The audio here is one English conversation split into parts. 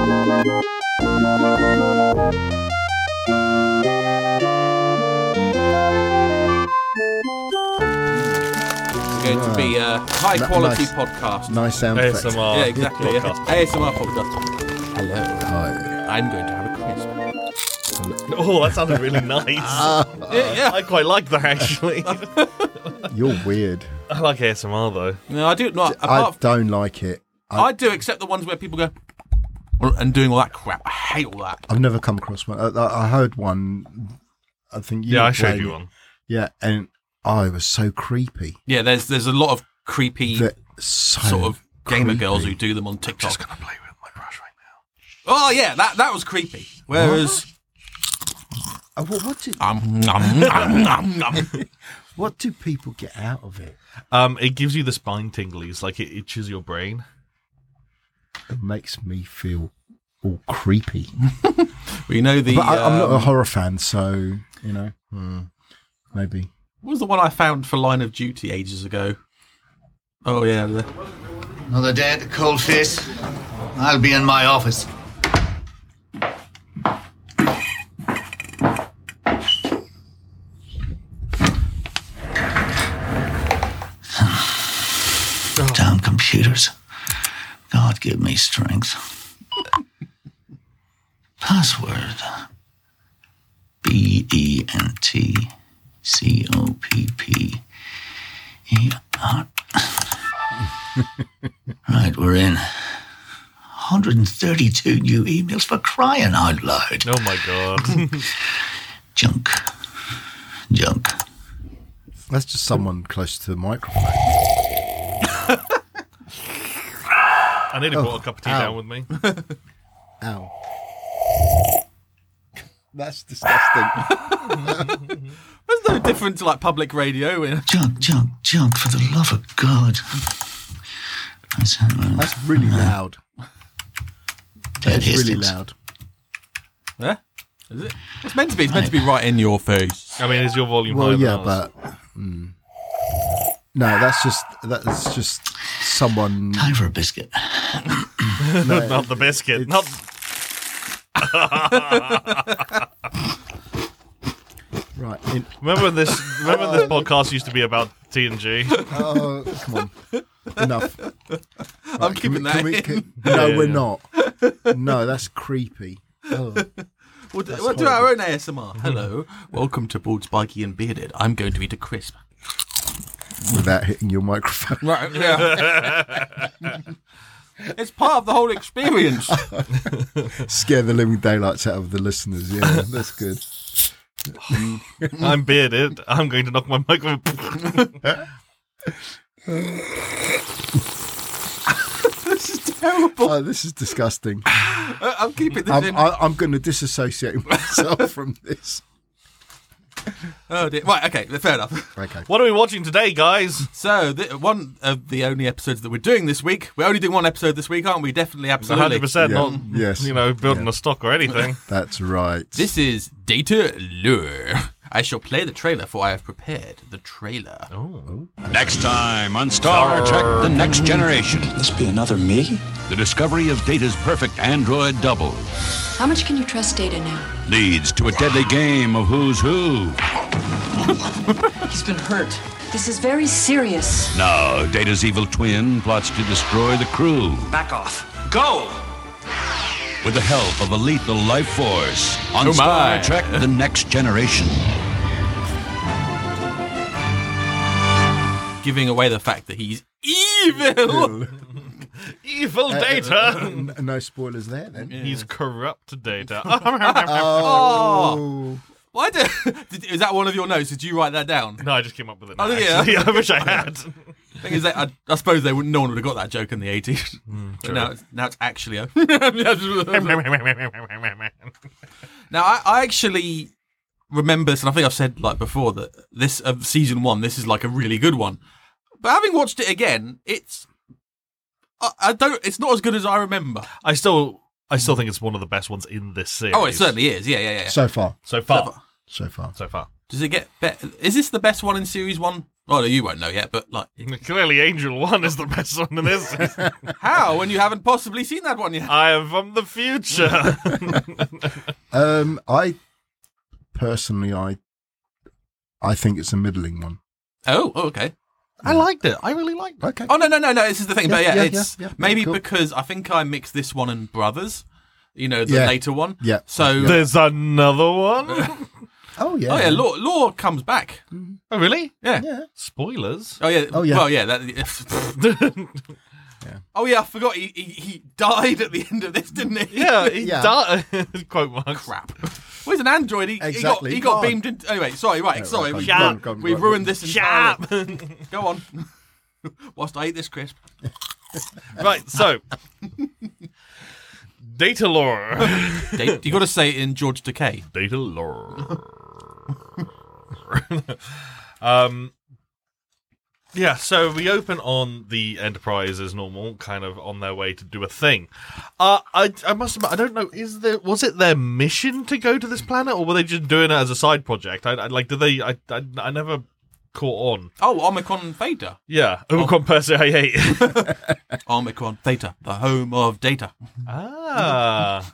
Going to be a high quality podcast. Nice sound effect. ASMR. Yeah, exactly. Yeah. ASMR podcast. Hello. Hi. I'm going to have a crisp. Oh, that sounded really nice. Yeah. I quite like that, actually. You're weird. I like ASMR, though. No, I do not. I don't like it. I do, except the ones where people go and doing all that crap. I hate all that. I've never come across one. I heard one. I think you. Yeah, I showed played you it. one. Yeah, and it was so creepy. Yeah, there's a lot of creepy sort of gamer girls who do them on TikTok. I'm just going to play with my brush right now. Oh yeah, that was creepy. Whereas, what do people get out of it? It gives you the spine tinglies, like it itches your brain. It makes me feel all creepy. we know the. But I'm not a horror fan, so maybe. What was the one I found for Line of Duty ages ago? Oh yeah. Another day at the cold face. I'll be in my office. Damn computers. God give me strength. Password. BENTCOPPER. Right, we're in. 132 new emails for crying out loud. Oh, my God. Junk. That's just someone close to the microphone. I nearly brought a cup of tea down with me. Ow. That's disgusting. There's no difference to like public radio. Junk, for the love of God. That's really loud. Dead It's really Hastings. loud. Yeah? Is it? It's meant to be. It's meant to be right in your face. I mean, is your volume Well, higher yeah, than ours? but no, that's just someone. Time for a biscuit. No, Not the biscuit. it's- Not... Right. Remember this podcast used to be about TNG? Oh, come on. Enough. I'm keeping that in. No, Yeah, we're yeah. not. No, that's creepy. Oh. We'll do our own ASMR. Hello, welcome to Bald, Spiky and Bearded. I'm going to eat a crisp. Without hitting your microphone. Right, yeah. It's part of the whole experience. Scare the living daylights out of the listeners. Yeah, that's good. I'm bearded. I'm going to knock my microphone. This is terrible. Oh, this is disgusting. I'm keeping this in. I'm going to disassociate myself from this. Oh dear. Right, okay, fair enough. Okay. What are we watching today, guys? So, one of the only episodes that we're doing this week, we're only doing one episode this week, aren't we? Definitely, absolutely. 100%, Yeah. not Yes. building Yeah. a stock or anything. That's right. This is Data Lure. I shall play the trailer, for I have prepared the trailer. Oh. Next time on Star Trek The Next Generation, This be another me? the discovery of Data's perfect android double How much can you trust Data now? leads to a deadly game of who's who. He's been hurt. This is very serious. Now, Data's evil twin plots to destroy the crew Back off. Go! with the help of a lethal life force on Oh Star my. Trek The Next Generation. Giving away the fact that he's evil. Evil Data! No spoilers there, then. He's corrupt Data. Oh. Why is that one of your notes? Did you write that down? No, I just came up with it. Oh, now, yeah. actually. I wish I had. Thing is, that I suppose no one would have got that joke in the 80s. But now it's actually a... Now, I actually remember this, and I think I've said like before that this of season 1, this is like a really good one. But having watched it again, it's not as good as I remember. I still think it's one of the best ones in this series. Oh, it certainly is. Yeah. So far. So far. So far. So far. Does it get better? Is this the best one in series 1 Well, you won't know yet, but like, Clearly, Angel 1 is the best one in this. how? When you haven't possibly seen that one yet? I am from the future. I personally, I think it's a middling one. Oh, okay. I liked it. I really liked it. Okay. Oh, no, this is the thing. But yeah, it's yeah, maybe cool. because I think I mixed this one and Brothers, the later one. Yeah. So, There's another one. Oh yeah. oh yeah, Law comes back. Oh, really? Yeah. Yeah. Spoilers. Oh yeah. Oh, yeah. Well, yeah. Oh yeah, I forgot he died at the end of this, didn't he? Yeah, he Yeah. died. Quote marks. Crap. Well, he's an android. Exactly. He got Go on. beamed in. Anyway, sorry. Right. Sorry. go on, Shut go up. on, go on, We've go on. ruined this Shut entirely. up. Go on. Whilst I eat this crisp. Right, so. Data lore. You got to say it in George Takei. Data lore. Yeah, so we open on the Enterprise as normal, kind of on their way to do a thing. I must admit, I don't know, was it their mission to go to this planet, or were they just doing it as a side project? I never caught on. Oh, Omicron Theta. Yeah, Omicron Persei. Omicron Theta, the home of data. Ah.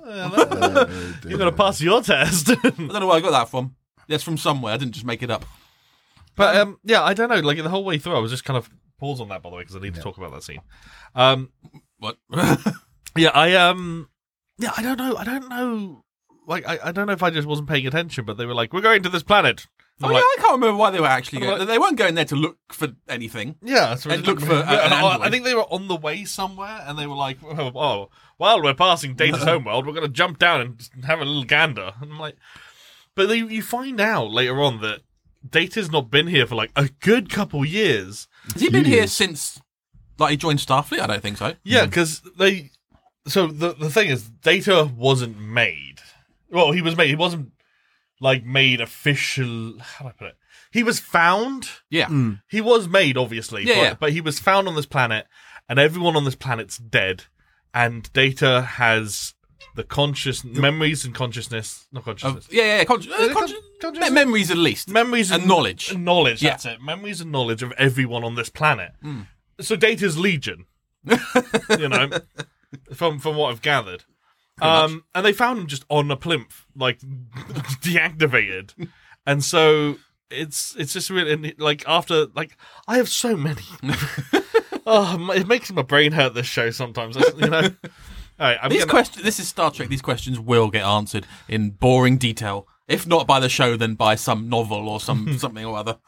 You're going to pass your test. I don't know where I got that from. That's from somewhere. I didn't just make it up. But yeah, I don't know. Like the whole way through, I was just kind of pause on that, by the way, because I need to talk about that scene. What? Yeah, I don't know. Like I don't know if I just wasn't paying attention, but they were like, "We're going to this planet." Oh, I'm yeah, like, I can't remember why they were actually I'm going. like- they weren't going there to look for anything. yeah, so And look for an and I android. think they were on the way somewhere, and they were like, "Oh, while we're passing Data's homeworld, we're going to jump down and have a little gander." And I'm like, but you find out later on that Data's not been here for like a good couple years. Has he been here since, like, he joined Starfleet? I don't think so. Yeah, because they. So the thing is, Data wasn't made. Well, he was made. He wasn't like made official. How do I put it? He was found. Yeah. He was made, obviously. Yeah, but, yeah. but he was found on this planet, and everyone on this planet's dead. And Data has the memories and consciousness. Not consciousness. Yeah. Consciousness? Memories at least. Memories and knowledge. Knowledge, Yeah. that's it. Memories and knowledge of everyone on this planet. So Data's Legion. You know, from what I've gathered. And they found him just on a plinth, like deactivated. And so it's just really like after like I have so many. It makes my brain hurt, this show sometimes, you know. All right, This is Star Trek. These questions will get answered in boring detail, if not by the show, then by some novel or something or other.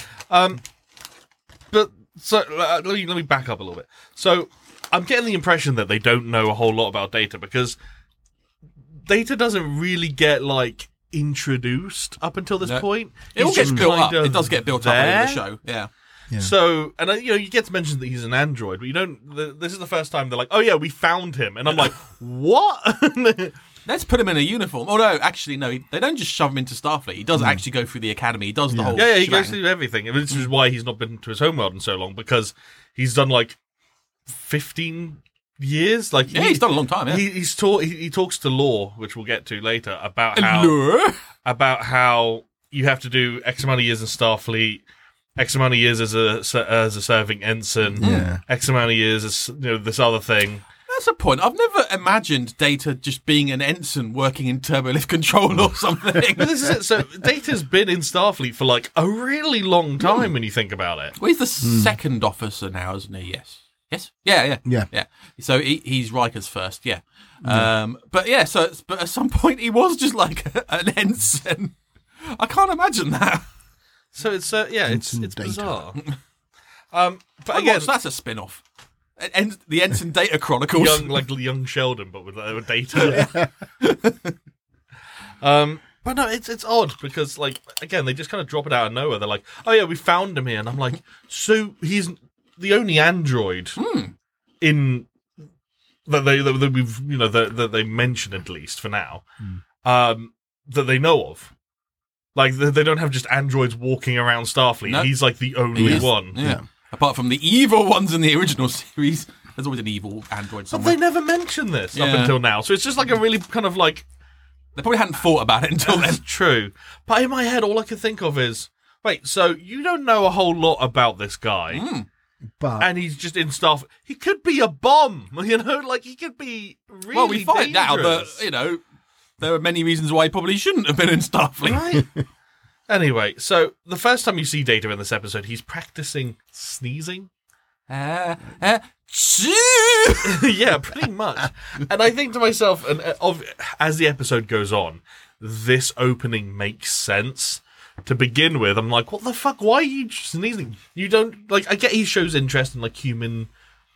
But so let me back up a little bit. So I'm getting the impression that they don't know a whole lot about Data, because Data doesn't really get like introduced up until this No. point. It all He's gets just built up. kind of It does get built up there. over the show. Yeah. Yeah. So, and you get to mention that he's an android, but you don't. This is the first time they're like, "Oh yeah, we found him," and I'm like, "What?" Let's put him in a uniform. Oh no, actually no. They don't just shove him into Starfleet. He does actually go through the academy. He does the whole. Yeah, he shebang. goes through everything. This is why he's not been to his homeworld in so long, because he's done like 15 years. Like Yeah, he's done a long time. Yeah. He talks to Law, which we'll get to later, about how you have to do X amount of years in Starfleet, X amount of years as a serving ensign, Yeah. X amount of years as this other thing. That's a point. I've never imagined Data just being an ensign working in turbolift control or something. But this is it. So Data's been in Starfleet for like a really long time when you think about it. Well, he's the second officer now, isn't he? Yes. Yes. Yeah. Yeah. So he's Riker's first. Yeah. But yeah. But at some point he was just like an ensign. I can't imagine that. So it's it's Ensign Data. bizarre. But Again, again, that's a spin-off. The Ensign Data Chronicles. young Sheldon, but with Data. But no, it's odd because like again they just kind of drop it out of nowhere. They're like, "Oh yeah, we found him here," and I'm like, "So he's the only android in that they mention, at least for now, that they know of." Like they don't have just androids walking around Starfleet. No. He's like the only Yes. one. Yeah. Apart from the evil ones in the original series, there's always an evil android But somewhere. they never mentioned this up Yeah. until now, so it's just like a really kind of like They probably hadn't thought about it until then. that's true. But in my head, all I could think of is, Wait, so you don't know a whole lot about this guy, But and he's just in Starfleet. He could be a bomb, you know, like he could be really Well, we find out dangerous. that, there are many reasons why he probably shouldn't have been in Starfleet. Right. Anyway, so the first time you see Data in this episode, he's practicing sneezing. Choo! Yeah, pretty much. And I think to myself, as the episode goes on, this opening makes sense. To begin with, I'm like, what the fuck? Why are you sneezing? You don't, like, I get he shows interest in, like, human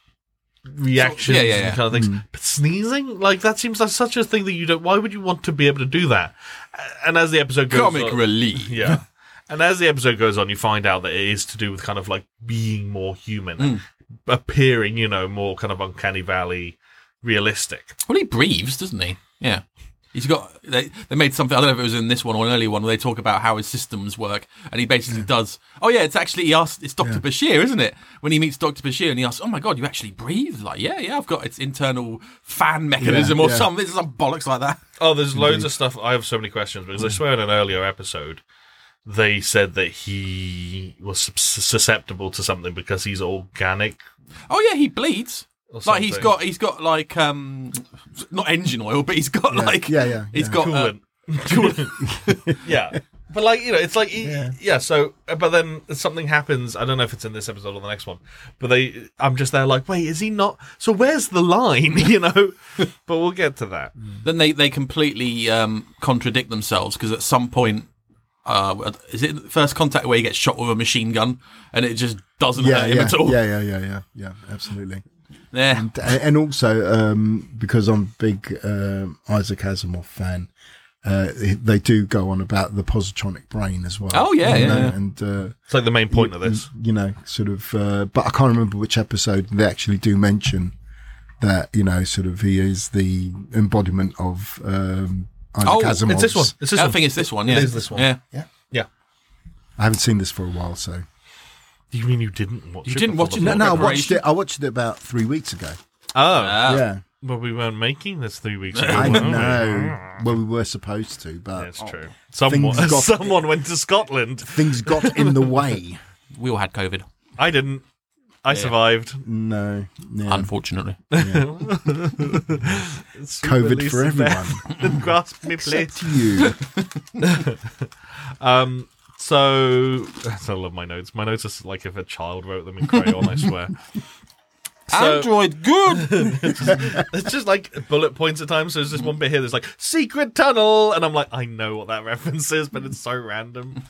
reactions and kind of things. But sneezing? Like, that seems like such a thing that you don't, why would you want to be able to do that? And as the episode goes on. Comic relief. Yeah. And as the episode goes on, you find out that it is to do with kind of, like, being more human. Appearing, more kind of uncanny valley realistic. Well, he breathes, doesn't he? Yeah. He's got. They made something. I don't know if it was in this one or an earlier one where they talk about how his systems work, and he basically does. Oh yeah, it's actually it's Dr. Bashir, isn't it? When he meets Dr. Bashir, and he asks, "Oh my God, you actually breathe?" Like, yeah, I've got its internal fan mechanism or something. Some bollocks like that. Oh, there's loads of stuff. I have so many questions because I swear in an earlier episode they said that he was susceptible to something because he's organic. Oh yeah, he bleeds. Like he's got like not engine oil, but he's got he's got coolant. Yeah, but like it's like So, but then something happens. I don't know if it's in this episode or the next one. But I'm just there like, wait, is he not? So where's the line? But we'll get to that. Then they completely contradict themselves because at some point. Is it First Contact where he gets shot with a machine gun and it just doesn't hurt him at all? Yeah, absolutely. Yeah. And also, because I'm a big Isaac Asimov fan, they do go on about the positronic brain as well. Oh, yeah. And it's like the main point of this. Sort of, but I can't remember which episode they actually do mention that, sort of he is the embodiment of Isaac Asimov. It's this one. I think it's this one, yeah. It is this one. Yeah. I haven't seen this for a while, so. You mean you didn't watch it? You didn't watch it? No, I watched it. I watched it about 3 weeks ago. Oh. Yeah. Well, we weren't making this 3 weeks ago. I were we? know. Well, we were supposed to, but That's true. Things Someone went to Scotland. Things got in the way. We all had COVID. I didn't. I survived. No. Yeah. Unfortunately. COVID for everyone. Grasp me, please. Except you. So, I love my notes. My notes are like if a child wrote them in crayon, I swear. Android, good! It's just like bullet points at times. So there's this one bit here that's like, secret tunnel! And I'm like, I know what that reference is, but it's so random.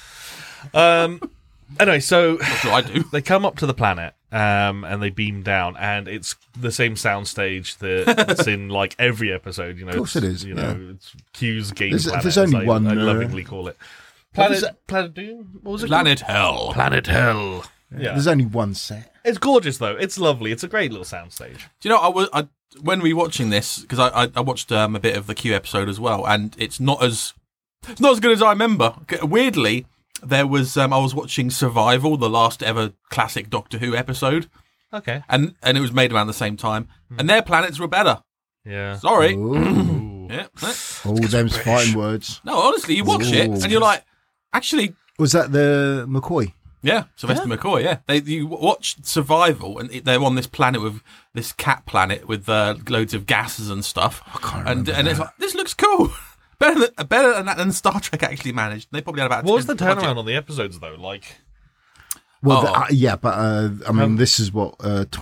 Anyway, so That's what I do. they come up to the planet and they beam down, and it's the same soundstage that's in like every episode. Of course it is, it's Q's game There's planet. only as one, I lovingly call it. Planet Doom? What was it? Planet Hell. Planet Hell. Yeah. There's only one set. It's gorgeous though. It's lovely. It's a great little soundstage. Do you know, when we watching this, because I watched a bit of the Q episode as well, and it's not as good as I remember. Weirdly, there was I was watching Survival, the last ever classic Doctor Who episode. Okay. And it was made around the same time, and their planets were better. Yeah. Sorry. Ooh. Yeah. All them's fighting words. No, honestly, you watch it and you're like, actually. Was that the McCoy? Yeah, Sylvester McCoy, yeah. You watch Survival, and they're on this planet with this cat planet with loads of gases and stuff. I can't remember and it's like, this looks cool. better than that than Star Trek actually managed. They probably had about. What was the 10 turnaround on the episodes though? Like, well, yeah, but I mean, this is what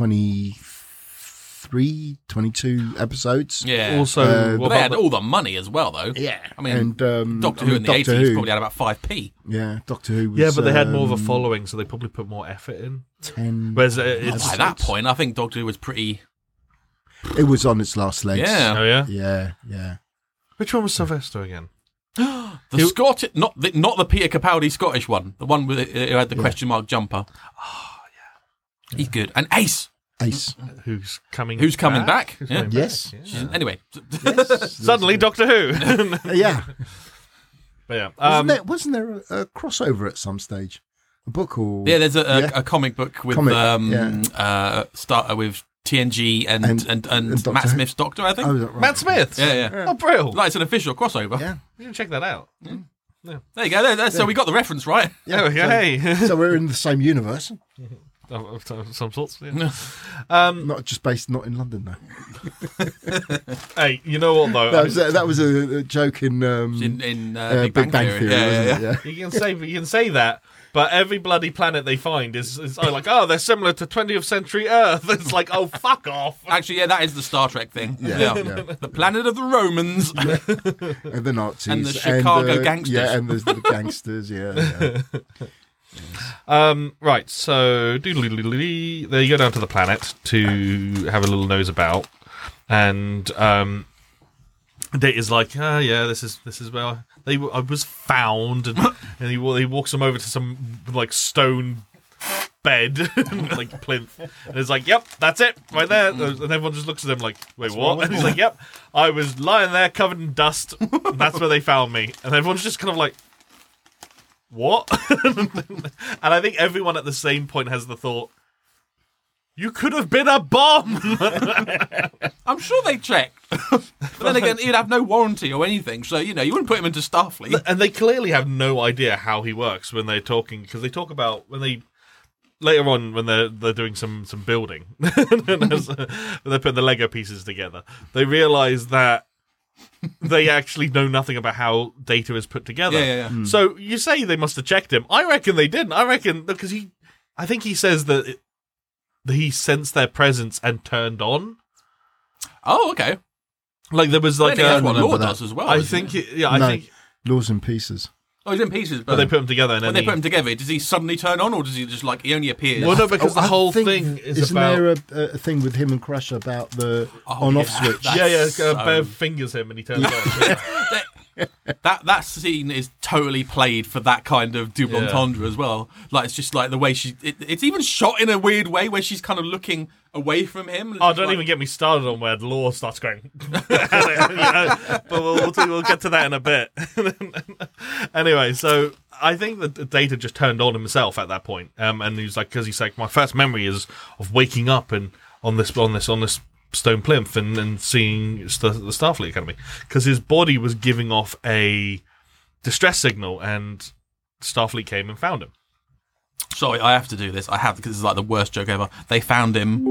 23, 22 episodes. Yeah. also, But they had all the money as well, though. Yeah, I mean, and Doctor Who in the Doctor 80s Who. probably had about 5p. Yeah, Doctor Who was, yeah, but they had more of a following, so they probably put more effort in. 10. Whereas it's By that point, I think Doctor Who was pretty. It was on its last legs. Yeah. oh yeah. Yeah. Which one was Sylvester again? The Scottish, not the Peter Capaldi Scottish one, the one with who had the question mark jumper. Oh yeah, he's good. And Ace, Who's coming back? Who's Yeah. coming Yes. back? She's- Anyway, Suddenly Doctor Who. Yeah. But yeah. Wasn't there a crossover at some stage? A book or yeah, there's a comic book with starter with TNG and Doctor Matt Who. Smith's Doctor, I think. Oh, is that right? Matt Smith. Yeah. Oh, brilliant. Like it's an official crossover. Yeah. You can check that out. There you go. So we got the reference right. Yeah, hey. So we're in the same universe, Of some sorts. Yeah. not just based not in London though. Hey, you know what though? That was a joke in Big Bang Theory. wasn't it? You can say that, but every bloody planet they find is like, oh, they're similar to 20th century Earth. It's like, oh, fuck off. Actually, yeah, that is the Star Trek thing. Yeah. The planet of the Romans. And the Nazis And the Chicago gangsters. Yeah, and the gangsters. Yeah. Right, so doodly there you go down to the planet to have a little nose about, and Data's like, this is where I was found, and he walks them over to some like stone bed, like plinth, and it's like, yep, that's it, right there, and everyone just looks at him like, wait, what? And he's like, yep, I was lying there covered in dust, and that's where they found me, and everyone's just kind of like, what? And I think everyone at the same point has the thought, you could have been a bomb. I'm sure they checked. But then again, he'd have no warranty or anything, so, you wouldn't put him into Starfleet. And they clearly have no idea how he works when they're talking, because they talk about later on when they're doing some building, when they're putting the Lego pieces together, they realise that they actually know nothing about how Data is put together. Yeah. So you say they must have checked him. I reckon they didn't. I reckon because I think he says that he sensed their presence and turned on. Oh, okay. Like there was like that's what Law does as well. I think. I think Law's in pieces. Oh, he's in pieces. But they put him together, and when then they put him together, does he suddenly turn on, or does he just he only appears? Well, no, because the I whole think- thing is isn't about. there a thing with him and Crusher about the on-off switch? Bear fingers him and he turns on. That scene is totally played for that kind of double Yeah. entendre as well. Like it's just like the way it's even shot in a weird way where she's kind of looking away from him. Oh, don't even get me started on where Law starts going. But we'll get to that in a bit. Anyway, so I think that Data just turned on himself at that point, and he's like, because he's like, my first memory is of waking up and on this stone plinth and seeing the Starfleet Academy, because his body was giving off a distress signal, and Starfleet came and found him. Sorry, I have to do this. I have, because this is like the worst joke ever. They found him.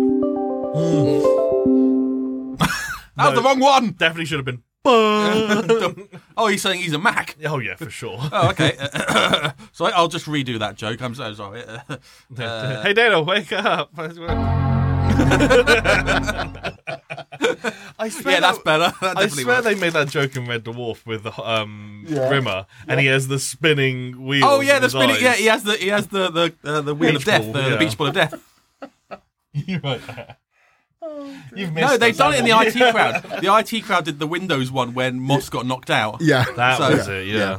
That was the wrong one. Definitely should have been. Oh, he's saying he's a Mac. Oh yeah, for sure. Oh, okay. Sorry, I'll just redo that joke. I'm so sorry. Hey Data, wake up! I swear That's better. That I definitely swear works. they made that joke in Red Dwarf with Rimmer, and he has the spinning wheel. Oh yeah, the spinning. Yeah, he has the wheel of Beach death, ball, the yeah. beach ball of death. You're right. You've missed No, they've us, done it in the haven't IT crowd. The IT crowd did the Windows one when Moss got knocked out. Yeah. you? That So- was it. Yeah.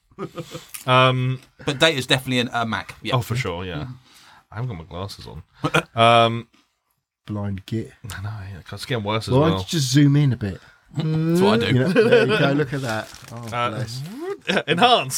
But Data's definitely a Mac. Yeah. Oh, for sure. Yeah. I haven't got my glasses on. Blind git. I know. Yeah, it's getting worse as Why don't well. you just zoom in a bit? That's what I do. You know, there you go. Look at that. Oh, bless. Enhance.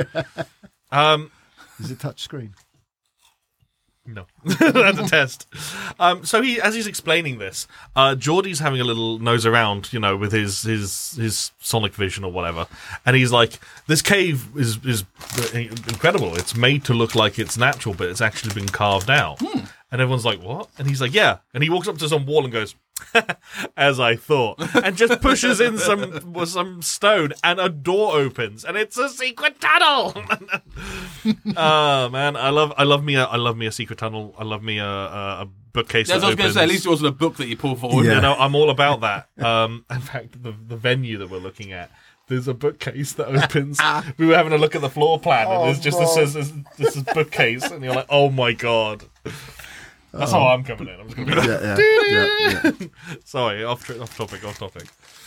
Is it touch screen? No, that's a test. So as he's explaining this, Geordie's having a little nose around, with his sonic vision or whatever, and he's like, "This cave is incredible. It's made to look like it's natural, but it's actually been carved out." And everyone's like, "What?" And he's like, "Yeah." And he walks up to some wall and goes, "As I thought," and just pushes in some stone, and a door opens, and it's a secret tunnel. Oh man, I love me a secret tunnel. I love me a bookcase. That's that what I was going to opens. say. At least it wasn't a book that you pull forward. Yeah. I'm all about that. In fact, the venue that we're looking at, there's a bookcase that opens. We were having a look at the floor plan, and there's just this is bookcase, and you're like, oh my god. That's how I'm coming in. I'm just going to be like, Yeah. sorry, off topic.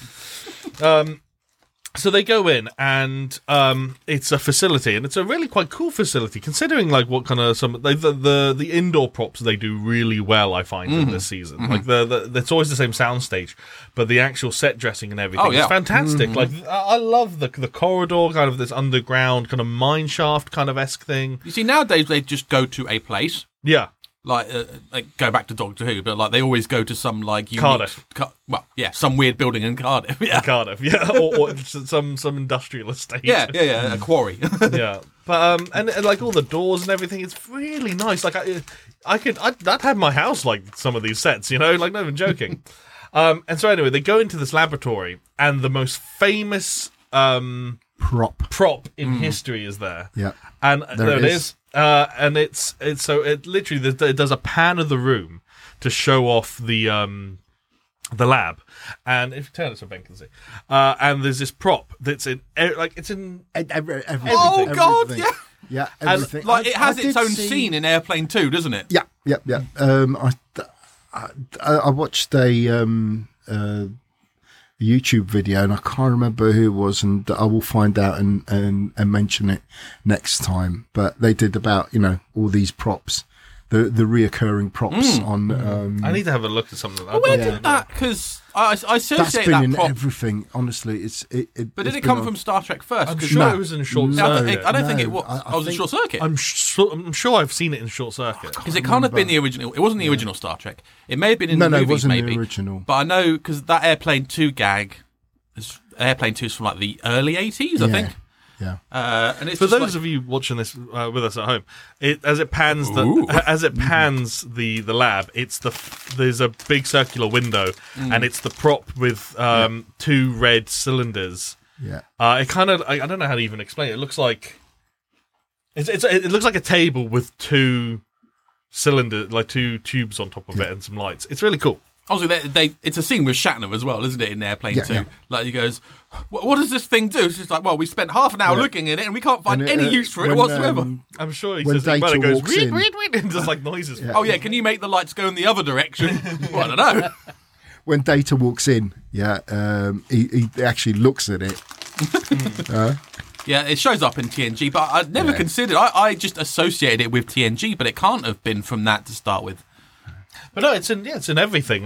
So they go in, and it's a facility, and it's a really quite cool facility, considering like what kind of the indoor props they do really well. I find in this season, like it's always the same soundstage, but the actual set dressing and everything is fantastic. Like I love the corridor, kind of this underground kind of mine shaft kind of esque thing. You see, nowadays they just go to a place, Yeah. like go back to Doctor Who, but like they always go to some like unique, Cardiff. Some weird building in Cardiff. Yeah, Cardiff, yeah, or some industrial estate. yeah, a quarry. Yeah, but and like all the doors and everything, it's really nice. Like I'd have my house like some of these sets, you know, like not even joking. And so anyway, they go into this laboratory, and the most famous prop in history is there. Yeah, and there it is. And it's literally it does a pan of the room to show off the lab, and if you turn it so Ben can see, and there's this prop that's in everything. Oh God, everything. yeah, Yeah, everything. And, like it has its own see... scene in Airplane 2, doesn't it? Yeah. I watched a YouTube video, and I can't remember who it was, and I will find out and mention it next time. But they did about, you know, all these props, the reoccurring props on. I need to have a look at something. Well, where did that? Because I associate that's been that in prop. Everything. Honestly, But did it come from Star Trek first? I'm sure it was in Short Circuit. I don't think it was. I was in Short Circuit. I'm sure I've seen it in Short Circuit. Because it can't have been the original. It wasn't the original Star Trek. It may have been in the movies, it wasn't maybe. the original. But I know because that Airplane 2 gag, Airplane 2 is from like the early 80s, I think. Yeah. And it's For just those of you watching this with us at home, as it pans the lab, there's a big circular window, and it's the prop with 2 red cylinders. Yeah. It kind of I don't know how to even explain it. It looks like it looks like a table with 2 cylinders, like 2 tubes on top of it, and some lights. It's really cool. Also, it's a scene with Shatner as well, isn't it, in Airplane 2? Yeah. Like, he goes, what does this thing do? It's just like, well, we spent half an hour looking at it, and we can't find any use for it whatsoever. I'm sure he when says, well, it Data goes, walks in. and just like noises. Yeah. Oh, yeah, can you make the lights go in the other direction? Well, I don't know. When Data walks in, he actually looks at it. Yeah, it shows up in TNG, but I'd never considered, I just associated it with TNG, but it can't have been from that to start with. But no, it's in everything.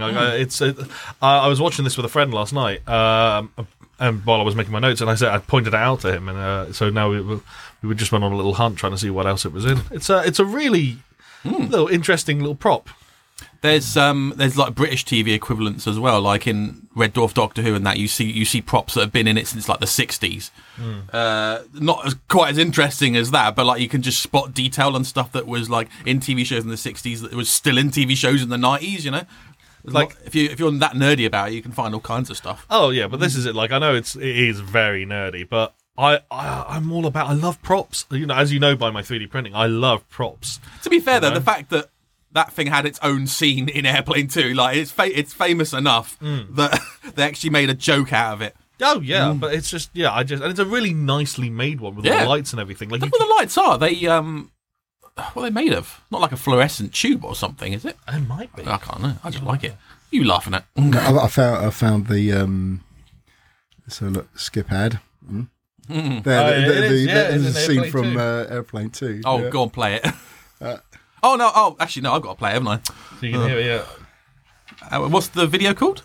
I was watching this with a friend last night, and while I was making my notes, and I pointed it out to him, and so now we just went on a little hunt trying to see what else it was in. It's a really little interesting little prop. There's like British TV equivalents as well, like in Red Dwarf Doctor Who and that you see props that have been in it since like the 60s. Not quite as interesting as that, but like you can just spot detail and stuff that was like in TV shows in the 60s that was still in TV shows in the 90s, you know? Like if you're that nerdy about it, you can find all kinds of stuff. Oh yeah, but this is it. Like I know it is very nerdy, but I'm all about. I love props. You know, as you know by my 3D printing, I love props. To be fair, though, the fact that thing had its own scene in Airplane 2, like it's famous enough that they actually made a joke out of it. Oh yeah, but it's just and it's a really nicely made one with all the lights and everything. Like what the lights are? They what are they made of? Not like a fluorescent tube or something, is it? It might be. I can't know. I just like it. You laughing at? No, I found the so look, skip ad. There's a scene from Airplane 2. Oh, go on, play it. Actually, no, I've got to play it, haven't I? So you can hear it, yeah. What's the video called?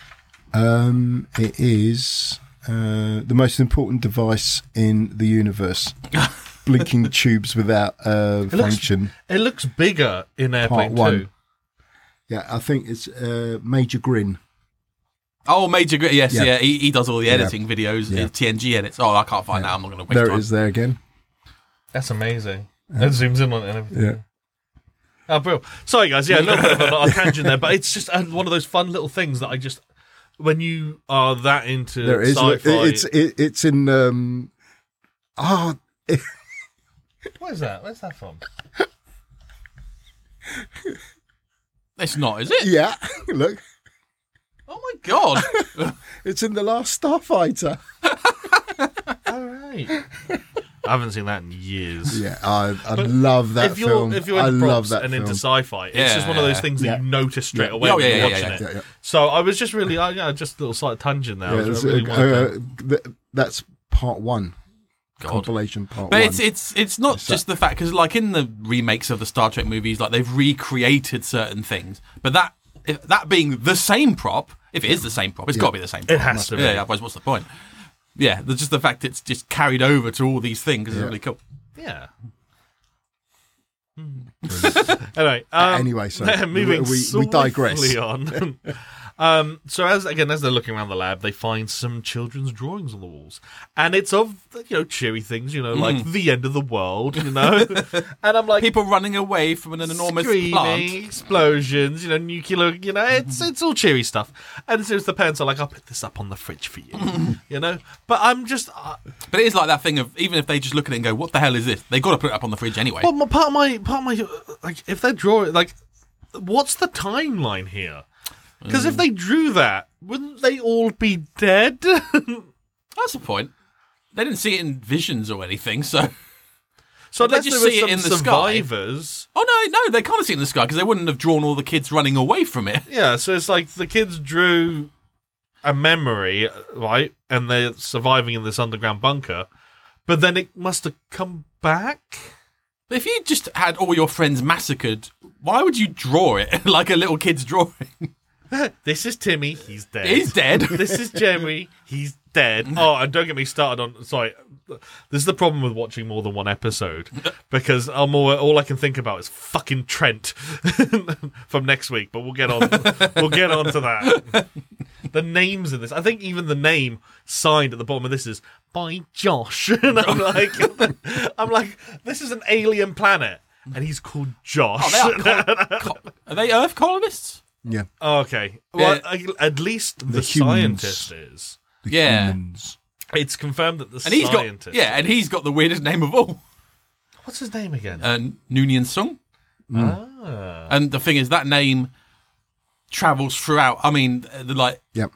It is the most important device in the universe. Blinking tubes without function. It looks bigger in Airplane 2. Yeah, I think it's Major Grin. Oh, Major Grin, yes, yeah. He does all the editing videos, TNG edits. Oh, I can't find that. I'm not going to waste time. There it is there again. That's amazing. It zooms in on it and everything. Yeah. Oh, bro. Sorry, guys. Yeah, a little bit of a tangent there, but it's just one of those fun little things that I just, when you are that into there is, sci-fi. It's in. What is that? Where's that from? It's not, is it? Yeah, look. Oh my god! It's in The Last Starfighter. All right. I haven't seen that in years. Yeah, I love that film. If you're into props and into sci-fi, it's just one of those things that you notice straight away when you're watching it. Yeah. So I was just really, just a little slight tangent there. That's part 1. Compilation part 1. But it's not just the fact, because like in the remakes of the Star Trek movies, like they've recreated certain things, but that being the same prop, if it is the same prop, it's got to be the same prop. It has to be. Yeah, otherwise what's the point? Yeah, just the fact it's just carried over to all these things is really cool. Yeah. Anyway, Anyway, so moving we digress. swiftly on. So as they're looking around the lab, they find some children's drawings on the walls, and it's of cheery things, like the end of the world, and I'm like, People running away from an enormous screaming, plant. explosions, nuclear, it's all cheery stuff. And as soon as the parents are like, I'll put this up on the fridge for you, But I'm just. But it is like that thing of, even if they just look at it and go, "What the hell is this?" They got to put it up on the fridge anyway. Well, part of my, like, if they draw it, like, what's the timeline here? Because if they drew that, wouldn't they all be dead? That's the point. They didn't see it in visions or anything, so. So they unless just there see were it in some the sky. survivors. Oh no, they can't see it in the sky because they wouldn't have drawn all the kids running away from it. Yeah, so it's like the kids drew a memory, right? And they're surviving in this underground bunker, but then it must have come back. But if you just had all your friends massacred, why would you draw it like a little kid's drawing? This is Timmy, he's dead. He's dead. This is Jeremy, he's dead. Oh, and don't get me started on. Sorry, this is the problem with watching more than one episode, because all I can think about is fucking Trent from next week. But we'll get on. We'll get on to that. The names in this, I think even the name signed at the bottom of this is by Josh, and I'm like, this is an alien planet, and he's called Josh. Oh, are they Earth colonists? Yeah. Okay. Yeah. Well, at least the humans. scientist is. The Yeah. humans. It's confirmed that the And he's scientist. and he's got the weirdest name of all. What's his name again? Noonien Sung. Ah. And the thing is, that name travels throughout. I mean, Yep.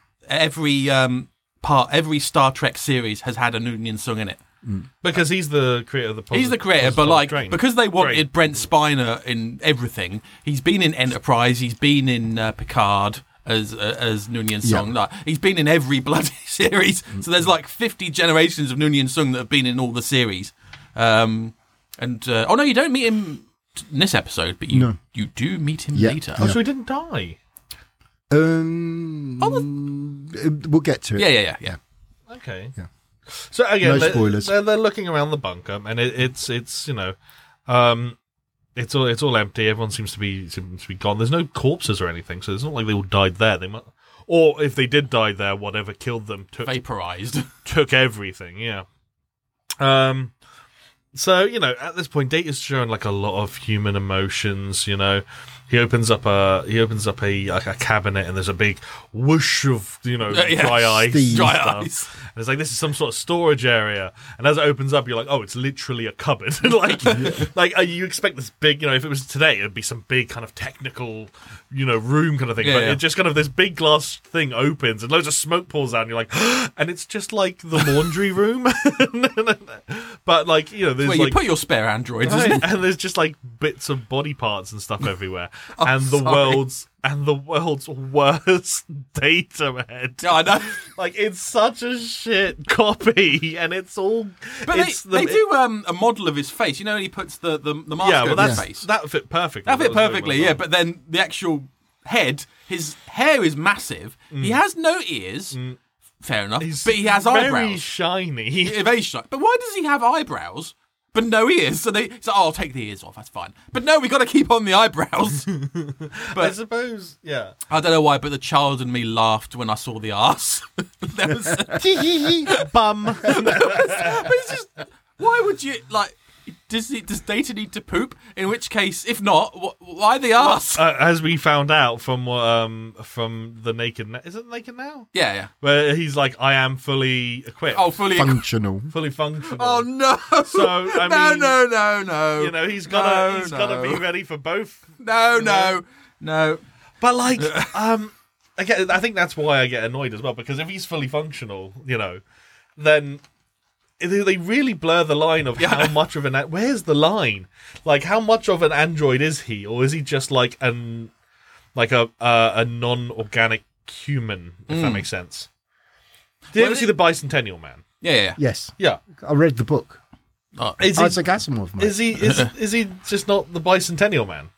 every Star Trek series has had a Noonien Sung in it. Because he's the creator of the He's the creator, but because they wanted Brent Spiner in everything, he's been in Enterprise, he's been in Picard as Noonien Sung. Yeah. Like, he's been in every bloody series. So there's like 50 generations of Noonien Sung that have been in all the series. Oh no, you don't meet him in this episode, but you do meet him later. Oh, so he didn't die. We'll get to it. Yeah. Okay. Yeah. So again, No spoilers. They're looking around the bunker, and it's it's all empty. Everyone seems to be gone. There's no corpses or anything, so it's not like they all died there. They might, or if they did die there, whatever killed them Vaporized. took everything. Yeah. So at this point, Data's showing like a lot of human emotions. He opens up a cabinet, and there's a big whoosh of dry ice. Steve. Dry stuff. ice. And it's like, this is some sort of storage area. And as it opens up, you're like, oh, it's literally a cupboard. like you expect this big, if it was today, it'd be some big kind of technical, room kind of thing. Yeah, but yeah. it just kind of, this big glass thing opens and loads of smoke pours out, and you're like, and it's just like the laundry room. But like, there's Where like, you put your spare androids, isn't it? and there's just like bits of body parts and stuff everywhere. Oh, and the sorry. world's worst data head. Yeah, I know. Like, it's such a shit copy, and it's all. But they do a model of his face. When he puts the mask over his face. that fit perfectly. That fit was very perfectly, well yeah. done. But then the actual head, his hair is massive. He has no ears. Fair enough. But he has very eyebrows. shiny. Yeah, very shy. But why does he have eyebrows but no ears? So I'll take the ears off. That's fine. But no, we got to keep on the eyebrows. But I suppose, yeah. I don't know why, but the child in me laughed when I saw the arse. There was, Bum. but it's just, why would you like? Does Data need to poop? In which case, if not, why the arse? As we found out from the Naked, is it Naked Now? Yeah. Where he's like, I am fully equipped. Oh, fully Functional. fully functional. Oh no! So I mean, no. he's gotta be ready for both. No. But like, again, I think that's why I get annoyed as well, because if he's fully functional, then they really blur the line of how much of where's the line? Like, how much of an android is he, or is he just like a non-organic human? If that makes sense. Did you ever see the Bicentennial Man? Yeah. Yes. Yeah. I read the book. Is he, Isaac Asimov, mate. is he just not the Bicentennial Man?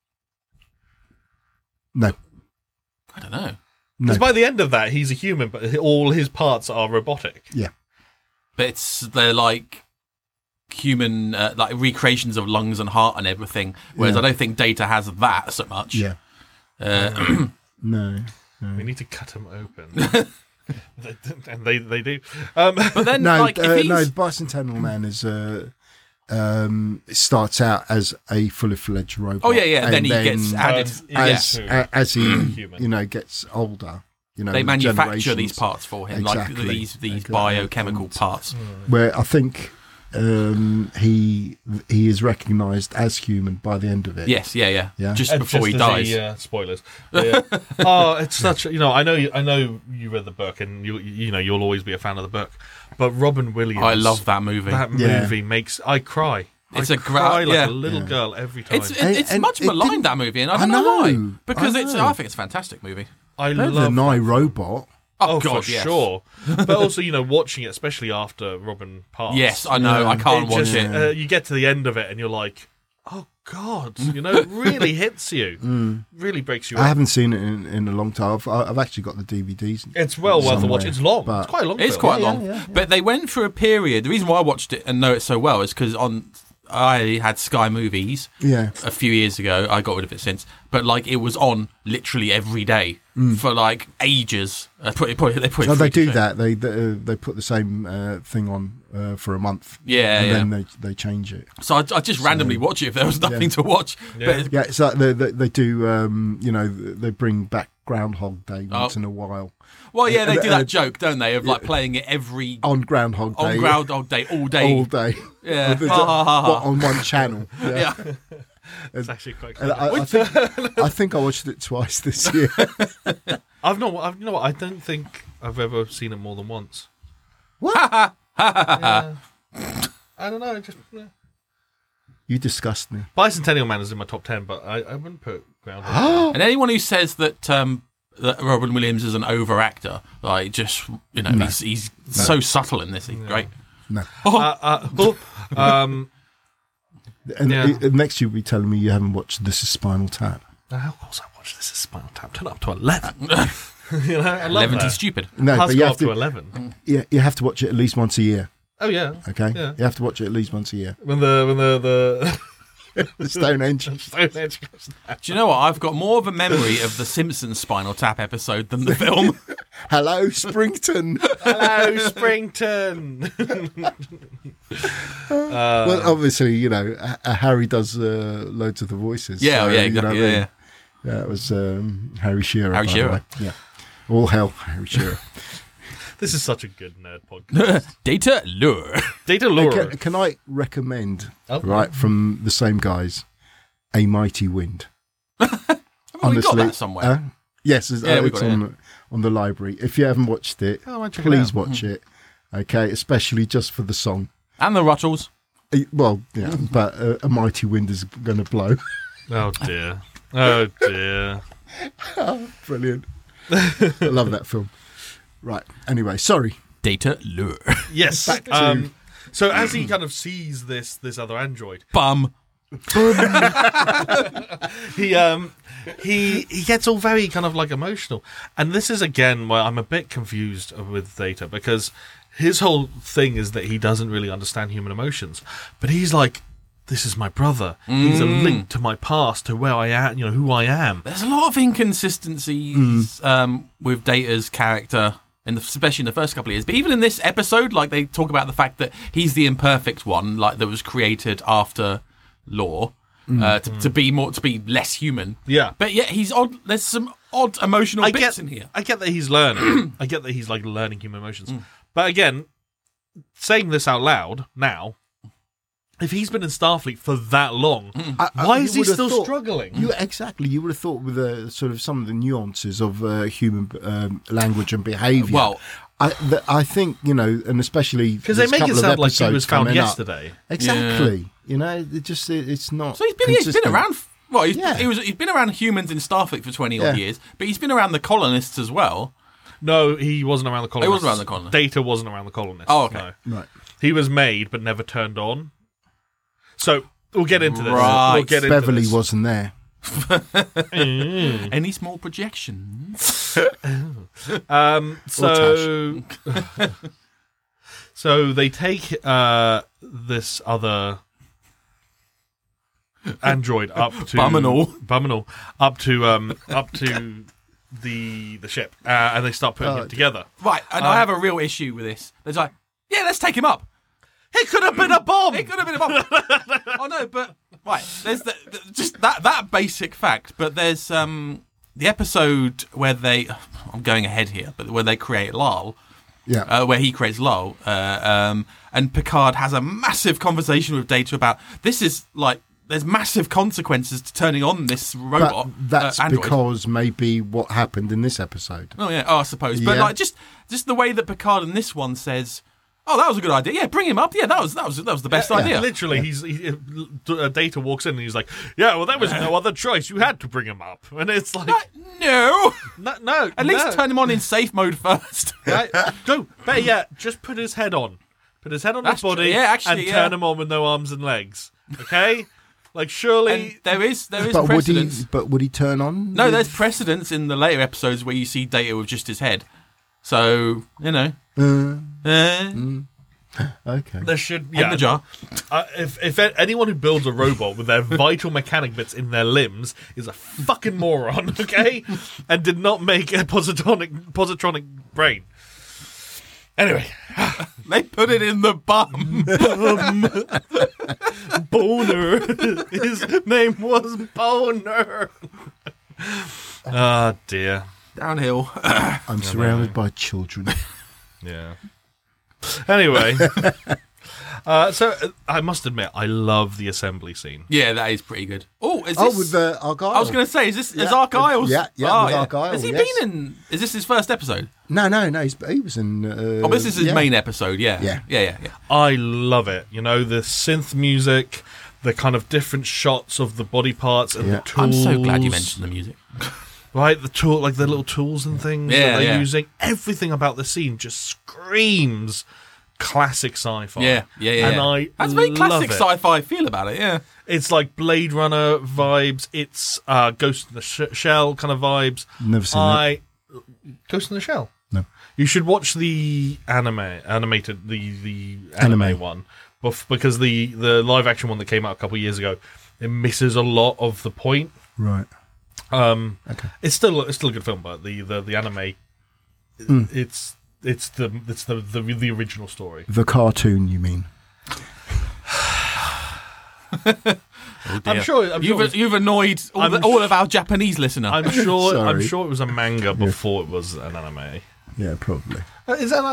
No. I don't know. No. Because by the end of that, he's a human, but all his parts are robotic. Yeah. But they're like human like recreations of lungs and heart and everything. Whereas I don't think Data has that so much. Yeah. No. We need to cut them open. And they do. But then, No, like, if he's... no. The Bicentennial Man is starts out as a fully fledged robot. Oh yeah. And then he gets added. as he Human. gets older. They manufacture these generations, parts for him, Exactly. like these Exactly. biochemical parts. where I think he is recognised as human by the end of it. Yes, yeah. Yeah. Just And before he as dies. spoilers. Yeah. Oh, it's such. I know you read the book, and you'll always be a fan of the book. But Robin Williams, I love that movie. That Yeah. movie makes I cry. It's I a cry like yeah. a little girl every time. It's And much it maligned, didn't- that movie, and I I don't know why. know, Because I know. I think it's a fantastic movie. I The love Nye Robot. Oh, for God, yes. sure. But also, watching it, especially after Robin passed. Yes, I know. I can't watch just, it. You get to the end of it, and you're like, "Oh God!" It really hits you. Really breaks you I up. haven't seen it in a long time. I've actually got the DVDs. It's well worth a somewhere, watch. It's long. but- It's quite a long. It's film. quite long. But they went through a period. The reason why I watched it and know it so well is because I had Sky Movies Yeah. a few years ago. I got rid of it since. But like it was on literally every day for like ages. They put it Oh, free they to do show. that. They put the same thing on for a month. Yeah, and then they change it. So I just randomly watch it if there was nothing to watch. Yeah. But Yeah, it's like they do. They bring back Groundhog Day once in a while. well, yeah, they do that joke, don't they, of like playing it every On Groundhog Day. on Groundhog Day all day. all day. Yeah. What, on one channel. Yeah. Yeah. It's actually quite. And Clever. I think I watched it twice this year. I've not. You know what? I don't think I've ever seen it more than once. What? Yeah. I don't know. You disgust me. Bicentennial Man is in my top 10, but I wouldn't put Groundhog. And anyone who says that that Robin Williams is an over actor, like just he's so subtle in this. He's great. No. And Yeah. next you'll be telling me you haven't watched This Is Spinal Tap. Of course, I watched This Is Spinal Tap. Turn up to 11. I love 11 that. is stupid. No, Has but to you go have up to to. 11. You have to watch it at least once a year. Oh yeah. Okay. Yeah. You have to watch it at least once a year. When the The Stonehenge. Stonehenge goes down. Do you know what? I've got more of a memory of the Simpsons Spinal Tap episode than the film. Hello, Springton. Hello, Springton. Well, obviously, Harry does loads of the voices. Yeah, so, yeah, you know exactly. what I Yeah, mean? Yeah, it was Harry Shearer. Harry by the Shearer. way. Yeah. All hell, Harry Shearer. This is such a good nerd podcast. Data Lure. Data Laura. Can I recommend, Oh. right, from the same guys, A Mighty Wind? We got that somewhere. Yes, it's, Yeah, we it's got it, on the library. If you haven't watched it, Oh, I'll check it please out. watch it. Okay, especially just for the song. And the Ruttles. Well, yeah, but A Mighty Wind is going to blow. Oh dear. Oh dear. Brilliant. I love that film. Right. Anyway, sorry. Data Lure. Yes. Back to- So as he kind of sees this other android, Bum. he gets all very kind of like emotional, and this is again where I'm a bit confused with Data, because his whole thing is that he doesn't really understand human emotions, but he's like, this is my brother. He's a link to my past, to where I am, who I am. There's a lot of inconsistencies with Data's character, especially in the first couple of years. But even in this episode, like they talk about the fact that he's the imperfect one, like that was created after Law, to be less human. Yeah. But yet he's odd. There's some odd emotional bits in here. I get that he's learning. I get that he's like learning human emotions. But again, saying this out loud now, if he's been in Starfleet for that long, why is he you would have still thought- struggling? You would have thought with sort of some of the nuances of human language and behaviour. Well, I think and especially Because they there's a make it couple of sound like he episodes was found coming up. yesterday. Exactly. It's not. So he's been consistent. around. Well, Yeah. he's been around humans in Starfleet for 20 Yeah. odd years, but he's been around the colonists as well. No, he wasn't around the colonists. He wasn't around the colonists. Data wasn't around the colonists. Oh, okay. No. Right. He was made but never turned on. So we'll get into this. Right. We'll get into Beverly this. wasn't there. Any small projections? So So they take this other android up to Buminal. up to the ship, and they start putting him together. Right, and I have a real issue with this. There's like, yeah, let's take him up. It could have been a bomb. It could have been a bomb. Oh no, but right, there's just that basic fact. But there's the episode where I'm going ahead here, but where they create Lal. Yeah. Where he creates Lal, and Picard has a massive conversation with Data about this is like there's massive consequences to turning on this robot. But that's android. because maybe what happened in this episode. Oh yeah, I suppose. But Yeah. like just the way that Picard in this one says, "Oh, that was a good idea. Yeah, bring him up. Yeah, that was the best idea." Literally, Data walks in and he's like, "Yeah, well, there was no other choice. You had to bring him up." And it's like, No. no. At least turn him on in safe mode first. No, better yet, just put his head on. Put his head on That's his body true. Yeah, actually, and turn him on with no arms and legs. Okay? Like, surely... And there is But precedence. would he turn on? No, there's precedence in the later episodes where you see Data with just his head. So, you know. Okay. There should... In the jar. If anyone who builds a robot with their vital mechanic bits in their limbs is a fucking moron, okay? And did not make a positronic brain. Anyway, They put it in the bum. Boner. His name was Boner. Ah, dear. Downhill. I'm surrounded by children. Yeah. Anyway, so I must admit, I love the assembly scene. Yeah, that is pretty good. Oh, is this... Oh, with Argyle. I was going to say, is Argyle's... Yeah, with Argyle, Has he yes. been in... Is this his first episode? No. He was in. Oh, this is his main episode, yeah. Yeah. I love it. You know, the synth music, the kind of different shots of the body parts and the tools. I'm so glad you mentioned the music. Right, the tool, like the little tools and things that they're Yeah. using. Everything about the scene just screams classic sci-fi. Yeah. And That's very classic love it. sci-fi feel about it, yeah. It's like Blade Runner vibes. It's Ghost in the Shell kind of vibes. Never seen it. Ghost in the Shell. No. You should watch the animated the Anime. anime one, because the live action one that came out a couple of years ago, it misses a lot of the point. Right. Okay. It's still a good film, but the anime, it's the original story. The cartoon, you mean? I'm sure You've annoyed all of our Japanese listeners. I'm sure Sorry. it was a manga before it was an anime. Yeah, probably. Is there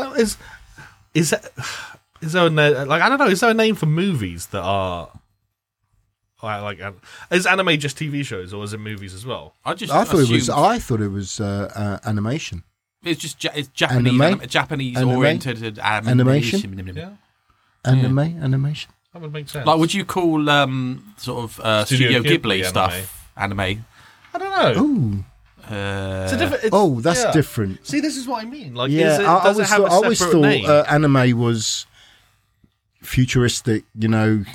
a like, I don't know? Is there a name for movies that are like is anime just TV shows or is it movies as well? I thought it was animation. It's just it's Japanese Japanese oriented animation. Yeah, Animation. that would make sense. Like, would you call sort of Studio Ghibli stuff anime? I don't know. Ooh. It's a different. That's different. See, this is what I mean. Like, Yeah, does it have a I always separate thought name? anime was futuristic, sort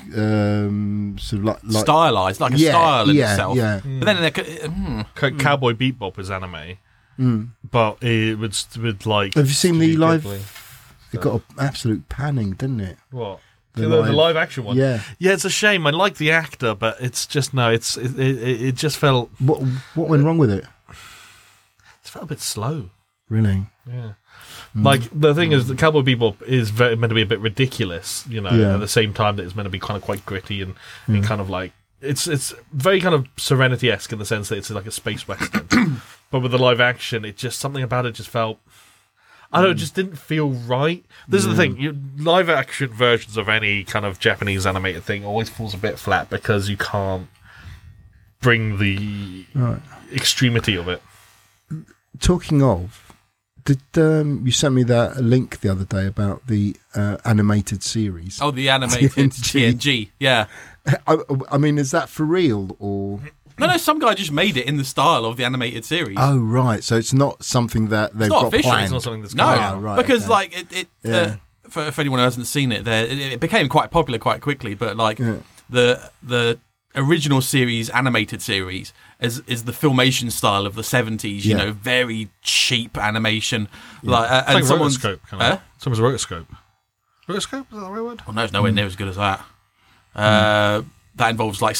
of like Stylized, like a style in itself. Yeah. But then Cowboy Bebop is anime, but it would like. Have you seen the Studio live? Ghibli. It got an absolute panning, didn't it? What? The The live- live action one. Yeah. Yeah, it's a shame. I like the actor, but it's just it just felt What went wrong with it? a bit slow. Really? Yeah. Like, the thing is, the Cowboy Bebop is meant to be a bit ridiculous, you know, Yeah. at the same time that it's meant to be kind of quite gritty and kind of like, it's very kind of Serenity-esque in the sense that it's like a space western. But with the live action, it just, something about it just felt, I don't know, it just didn't feel right. This is the thing, live action versions of any kind of Japanese animated thing always falls a bit flat because you can't bring the extremity of it. Talking of, did you sent me that link the other day about the animated series? Oh, the animated TNG. TNG. Yeah. I mean, is that for real or? No, some guy just made it in the style of the animated series. Oh, right. So it's not something that they've not got official. planned. It's not something that's No, coming out. right, because okay. like Yeah. for anyone who hasn't seen it, it became quite popular quite quickly. But like the original series, animated series, is the filmation style of the 70s. You know, very cheap animation. Like It's and like someone's rotoscope, kind of. Someone's rotoscope. Rotoscope, is that the right word? Well, no, it's nowhere near as good as that. That involves like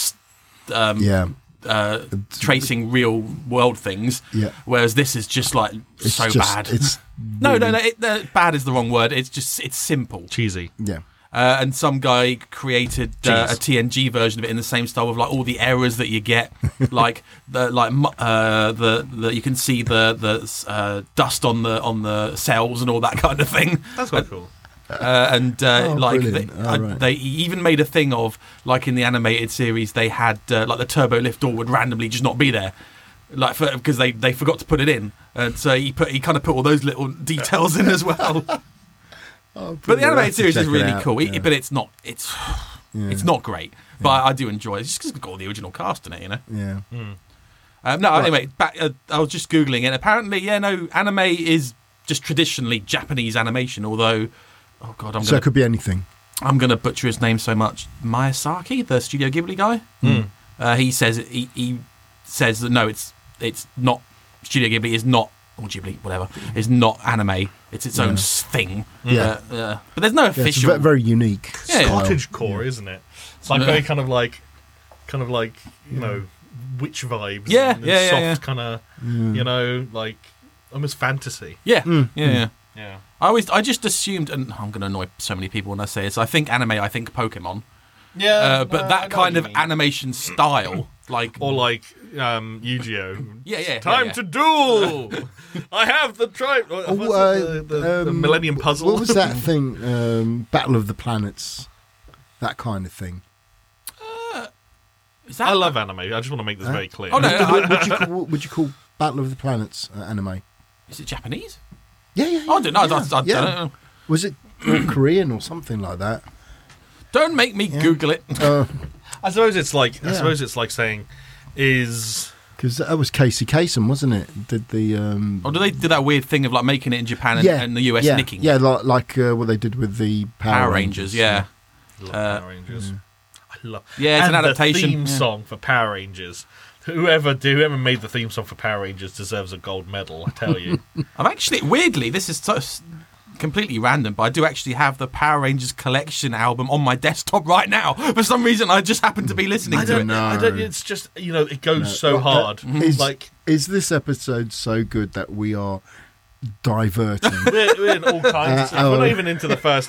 tracing real world things. Yeah. Whereas this is just like bad. It's no. Bad is the wrong word. It's simple. Cheesy. yeah. And some guy created a TNG version of it in the same style with like all the errors that you get, like the you can see the dust on the cells and all that kind of thing. That's quite cool. They even made a thing of like in the animated series they had like the turbo lift door would randomly just not be there, like because they forgot to put it in, and so he kind of put all those little details in as well. But the animated series is really cool, but it's not not great. But I do enjoy it. It's just because it's got all the original cast in it, you know. Yeah. Anyway, back. I was just googling it. Apparently, anime is just traditionally Japanese animation. Although, oh god, it could be anything. I'm going to butcher his name so much. Miyazaki, the Studio Ghibli guy. He says that no, it's not. Studio Ghibli is not. Or Ghibli, whatever, is not anime. It's its own thing. Yeah. But there's no official. It's very unique. Yeah. Cottage core, isn't it? It's like very kind of like witch vibes. Yeah, and yeah, soft kind of, like almost fantasy. Yeah. Yeah. I just assumed, and I'm going to annoy so many people when I say this. I think anime. I think Pokemon. Yeah, but that kind of animation style, like or like Yu-Gi-Oh. Yeah. Time to duel. I have the tribe. The Millennium Puzzle. What was that thing? Battle of the Planets. That kind of thing. I love anime. I just want to make this very clear. Oh no! Would you call Battle of the Planets anime? Is it Japanese? Yeah. I don't know. I don't know. Was it Korean or something like that? Don't make me Google it. I suppose it's like saying is because that was Casey Kasem, wasn't it? Did the or do they do that weird thing of like making it in Japan and the US nicking? Yeah, like what they did with the Power Rangers. Yeah. Love Power Rangers. I love. Yeah, it's an adaptation. The theme song for Power Rangers. Whoever made the theme song for Power Rangers deserves a gold medal. I tell you. I've actually weirdly this is completely random, but I do actually have the Power Rangers collection album on my desktop right now. For some reason, I just happen to be listening to it. I don't. It's just it goes so hard. Is this episode so good that we are diverting? we're in all kinds of stuff. We're not even into the first.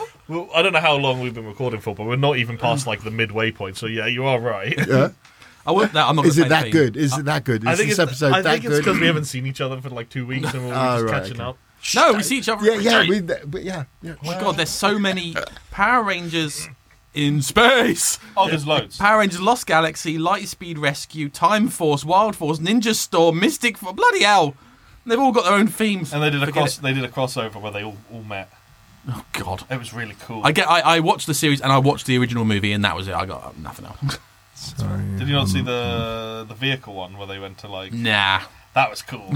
I don't know how long we've been recording for, but we're not even past like the midway point. So yeah, you are right. Yeah. I'm not. Is it that good? Is it that good? I think this episode I that think it's good? because we haven't seen each other for like 2 weeks and we're just catching up. No, we see each other. Yeah. Oh my god, there's so many Power Rangers in space. Oh, there's loads. Power Rangers Lost Galaxy, Lightspeed Rescue, Time Force, Wild Force, Ninja Storm, Mystic Force. Bloody hell! They've all got their own themes. And they did a crossover where they all met. Oh god, it was really cool. I watched the series and I watched the original movie and that was it. I got nothing else. Sorry. Did you not see the vehicle one where they went to like? Nah. That was cool.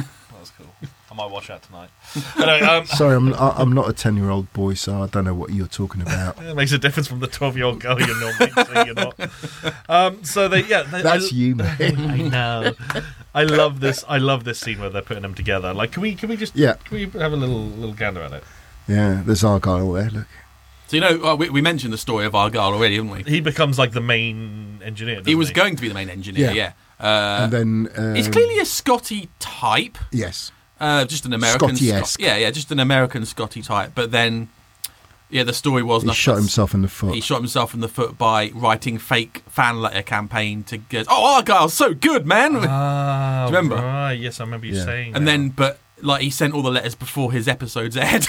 I might watch that tonight. Anyway, sorry, I'm not a 10-year-old boy, so I don't know what you're talking about. It makes a difference from the 12-year-old girl you're normally saying you're not. So that's you, man. I know. I love this scene where they're putting them together. Like, can we just can we have a little gander at it? Yeah, there's Argyle there. Look. So we mentioned the story of Argyle already, didn't we? He becomes like the main engineer. He was going to be the main engineer. Yeah. And then he's clearly a Scotty type. Yes. Just an American Scotty-esque. just an American Scotty type. But then, the story was he shot himself in the foot. He shot himself in the foot by writing fake fan letter campaign to get. Oh, Argyle's so good, man! Do you remember? Right, yes, I remember you saying. And then, but like he sent all the letters before his episodes aired.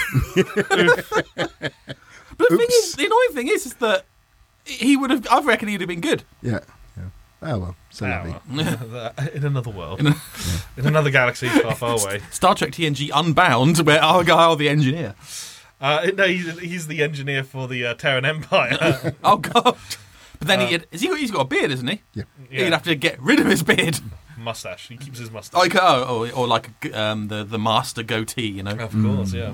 But the annoying thing is that he would have. I reckon he'd have been good. Yeah. Oh well, in another world, in another galaxy far, far away. Star Trek TNG Unbound, where Argyle the engineer. No, he's the engineer for the Terran Empire. Oh god! But then he's got a beard, isn't he? Yeah. He'd have to get rid of his beard. Mustache. He keeps his mustache. Like or like the master goatee, Of course, yeah.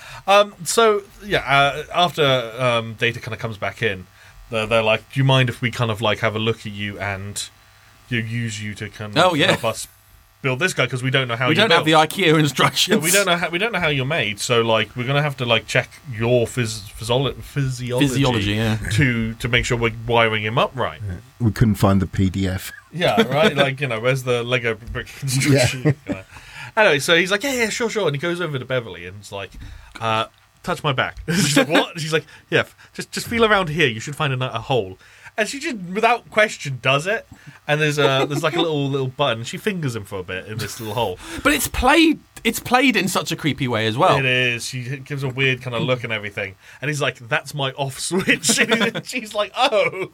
After Data kind of comes back in. They're like, do you mind if we kind of like have a look at you and use you to kind of help us build this guy because we don't know how We don't have the IKEA instructions. Yeah, we don't know how you're made. So like, we're gonna have to like check your physiology. Physiology, yeah. To make sure we're wiring him up right. We couldn't find the PDF. Yeah, right. Like, where's the Lego brick construction? Anyway, so he's like, yeah, sure, and he goes over to Beverly and it's like, touch my back. She's like, what? She's like, yeah, just feel around here. You should find a hole. And she just, without question, does it. And there's like a little button. She fingers him for a bit in this little hole. But it's played in such a creepy way as well. It is. She gives a weird kind of look and everything. And he's like, that's my off switch. And she's like, oh.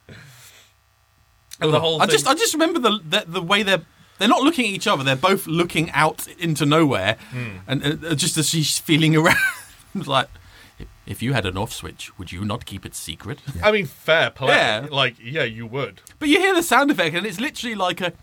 And the whole I thing. just remember the way they're not looking at each other. They're both looking out into nowhere, and just as she's feeling around, it's like, if you had an off switch, would you not keep it secret? I mean, fair play. Yeah. Like, yeah, you would. But you hear the sound effect, and it's literally like a.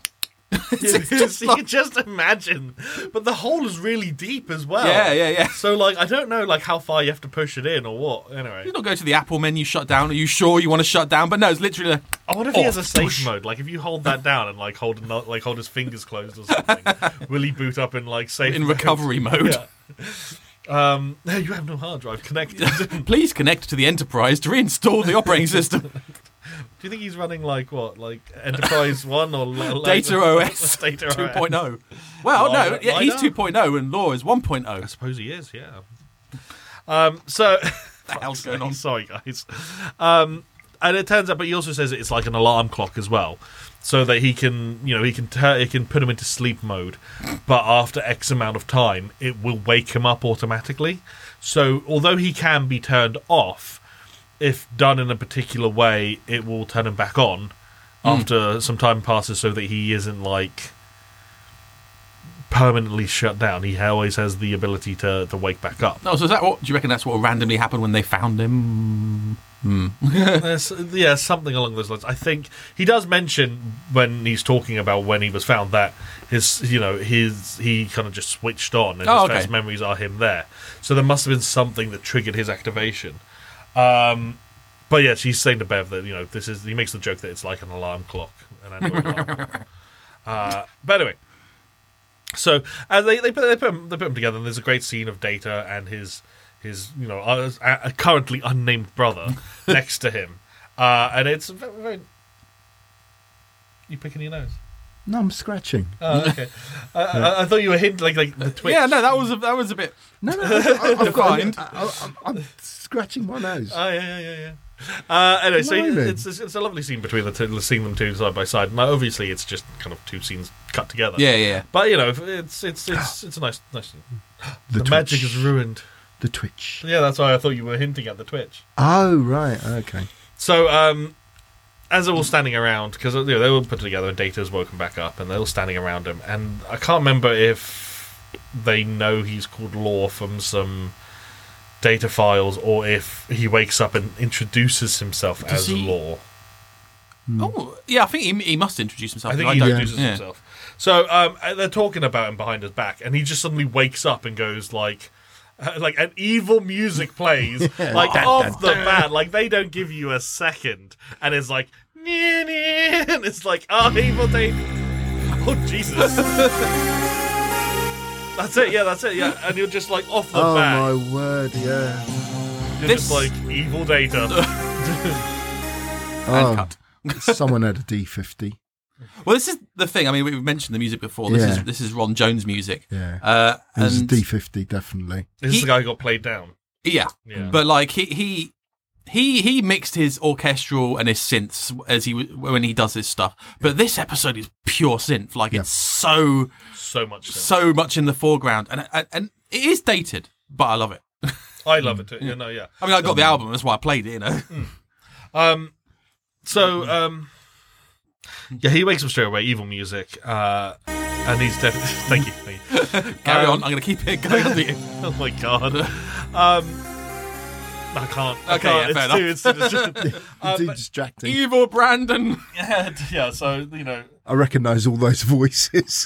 You just imagine. But the hole is really deep as well. Yeah. So, like, I don't know, like, how far you have to push it in or what. Anyway. You don't go to the Apple menu, shut down. Are you sure you want to shut down? But no, it's literally like, I wonder if he has a safe mode. Like, if you hold that down and, like, hold his fingers closed or something, will he boot up in, like, safe in mode? recovery mode. Yeah. You have no hard drive connected. Please connect to the Enterprise to reinstall the operating system. Do you think he's running like Enterprise 1 or Data OS Data 2.0? Well, no, yeah, he's LiDAR? 2.0 and Law is 1.0. I suppose he is, yeah. So What the hell's going on? Sorry, guys. And it turns out, but he also says it's like an alarm clock as well, so that he can put him into sleep mode, but after X amount of time, it will wake him up automatically. So although he can be turned off, if done in a particular way, it will turn him back on after some time passes, so that he isn't like permanently shut down. He always has the ability to wake back up. Oh, so is that what? Do you reckon that's what randomly happened when they found him? Yeah, something along those lines. I think he does mention when he's talking about when he was found that he kind of just switched on and his first memories are him there. So there must have been something that triggered his activation. But yeah, she's saying to Bev that he makes the joke that it's like an alarm clock, an Android alarm clock. But anyway, so as they put him together, and there's a great scene of Data and his currently unnamed brother next to him, and it's very, very... You picking your nose? No, I'm scratching. Oh, okay. I thought you were hinting like the twitch. Yeah, no, that was a bit. No, I'm scratching my nose. Oh yeah. Anyway, so it's a lovely scene between the two, seeing them two side by side. Now, obviously, it's just kind of two scenes cut together. Yeah. But it's a nice scene. The magic is ruined. The Twitch. Yeah, that's why I thought you were hinting at the Twitch. Oh right, okay. So as they're all standing around, because they were put together and Data's woken back up, and they're all standing around him, and I can't remember if they know he's called Law from some data files, or if he wakes up and introduces himself as Law. Oh, yeah, I think he must introduce himself. I think he introduces himself. So they're talking about him behind his back, and he just suddenly wakes up and goes like an evil music plays, like off the bat, like they don't give you a second, and it's like, and it's like, oh, evil Dave, oh Jesus. That's it, yeah. And you're just like off the bat. Oh my word, yeah. You're just like evil Data. And cut. Someone had a D50. Well, this is the thing. I mean, we've mentioned the music before. This is Ron Jones' music. Yeah. It was a and D50, definitely. This is the guy who got played down. Yeah. But like he mixed his orchestral and his synths when he does this stuff. But this episode is pure synth. Like it's so much in the foreground, and it is dated, but I love it. I love it too. Yeah. I mean, I got the album. That's why I played it. Yeah, he wakes up straight away. Evil music, and he's definitely. Thank you. Carry on. I'm going to keep it going on to you. Oh my god. I can't. Okay, fair enough. It's Too distracting. Evil Brandon. Yeah. So I recognise all those voices.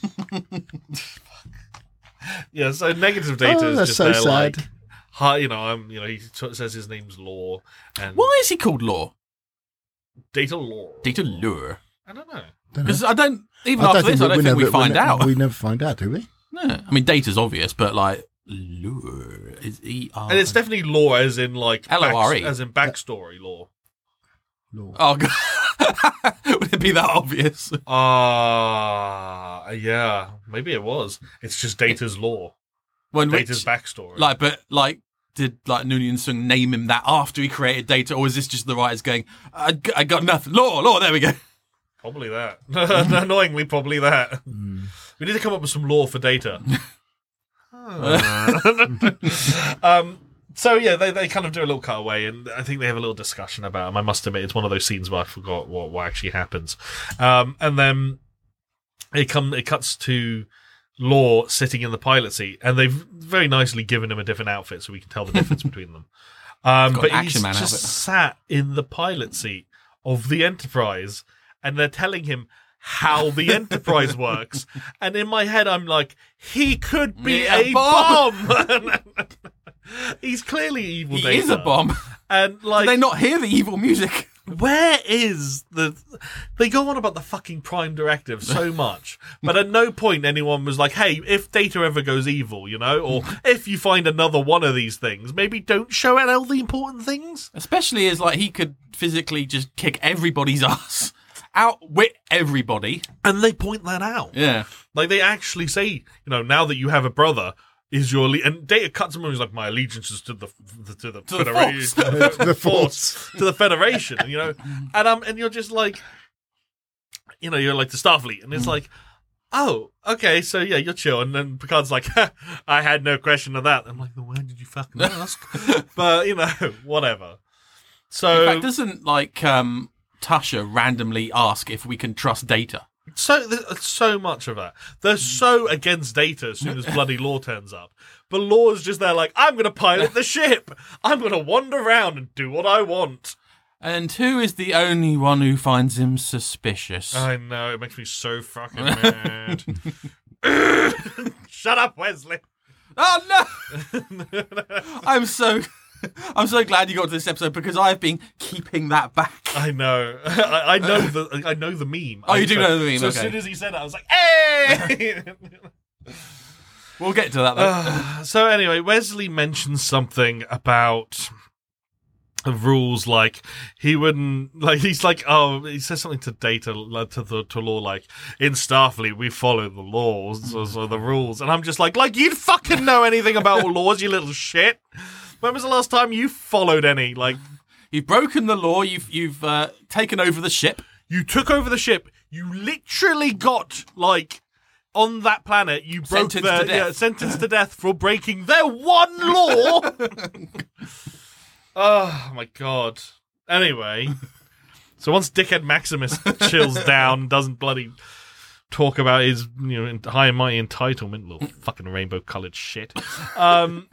Yeah. So negative Data is just so there, sad. like, hi. He says his name's Law, and Why is he called Law? Data Law. Data Lure. I don't know. Because I don't, even after this, I don't think we find out. We never find out, do we? No. I mean, Data's obvious, but like, lore is E-R. And it's definitely lore as in like L-O-R-E. as in backstory lore. Oh, God. Would it be that obvious? Yeah, maybe it was. It's just Data's lore. When Data's backstory. Did like Noonien Sung name him that after he created Data, or was this just the writers going, I got nothing. Lore, there we go. Probably that. Annoyingly, probably that. We need to come up with some lore for Data. So yeah, they kind of do a little cutaway, and I think they have a little discussion about him. I must admit, it's one of those scenes where I forgot what actually happens. And then it cuts to Law sitting in the pilot seat, and they've very nicely given him a different outfit so we can tell the difference between them. But he's just outfit. sat in the pilot seat of the Enterprise, and they're telling him how the Enterprise works. And in my head, I'm like, he could be a bomb. He's clearly evil. He Data. is a bomb. And like, did they not hear the evil music? where is the... They go on about the fucking Prime Directive so much, but at no point anyone was like, hey, if Data ever goes evil, you know, or if you find another one of these things, maybe don't show out all the important things. Especially as, like, he could physically just kick everybody's ass. Outwit everybody. And they point that out. Yeah. Like, they actually say, you know, now that you have a brother... Is your and Data cuts him and he's like, my allegiance is to the Federation, the Force, to the Federation, you know, and you're just like, you know, you're like the Starfleet, and it's like, oh, okay, so yeah, you're chill, and then Picard's like, I had no question of that. I'm like, well, why did you fucking ask? But you know, whatever. So, in fact, doesn't like Tasha randomly ask if we can trust Data? So there's so much of that. They're so against Data as soon as bloody Law turns up. But Law's just there like, I'm going to pilot the ship. I'm going to wander around and do what I want. And who is the only one who finds him suspicious? I know, it makes me so fucking mad. Shut up, Wesley. Oh, no! I'm so glad you got to this episode because I've been keeping that back. I know. I know the meme. Oh, you do know the meme, So okay. as soon as he said it, I was like, hey! We'll get to that, though. So anyway, Wesley mentions something about rules, like he wouldn't, like he's like, oh, he says something to Data, to Law, like, in Starfleet we follow the laws or the rules, and I'm just like you'd fucking know anything about laws, you little shit. When was the last time you followed any? Like, you've broken the law. You've taken over the ship. You took over the ship. You literally got, like, on that planet, you broke sentenced to death for breaking their one law. Oh my god. Anyway, so once Dickhead Maximus chills down, doesn't bloody talk about his, you know, high and mighty entitlement, little fucking rainbow-coloured shit. I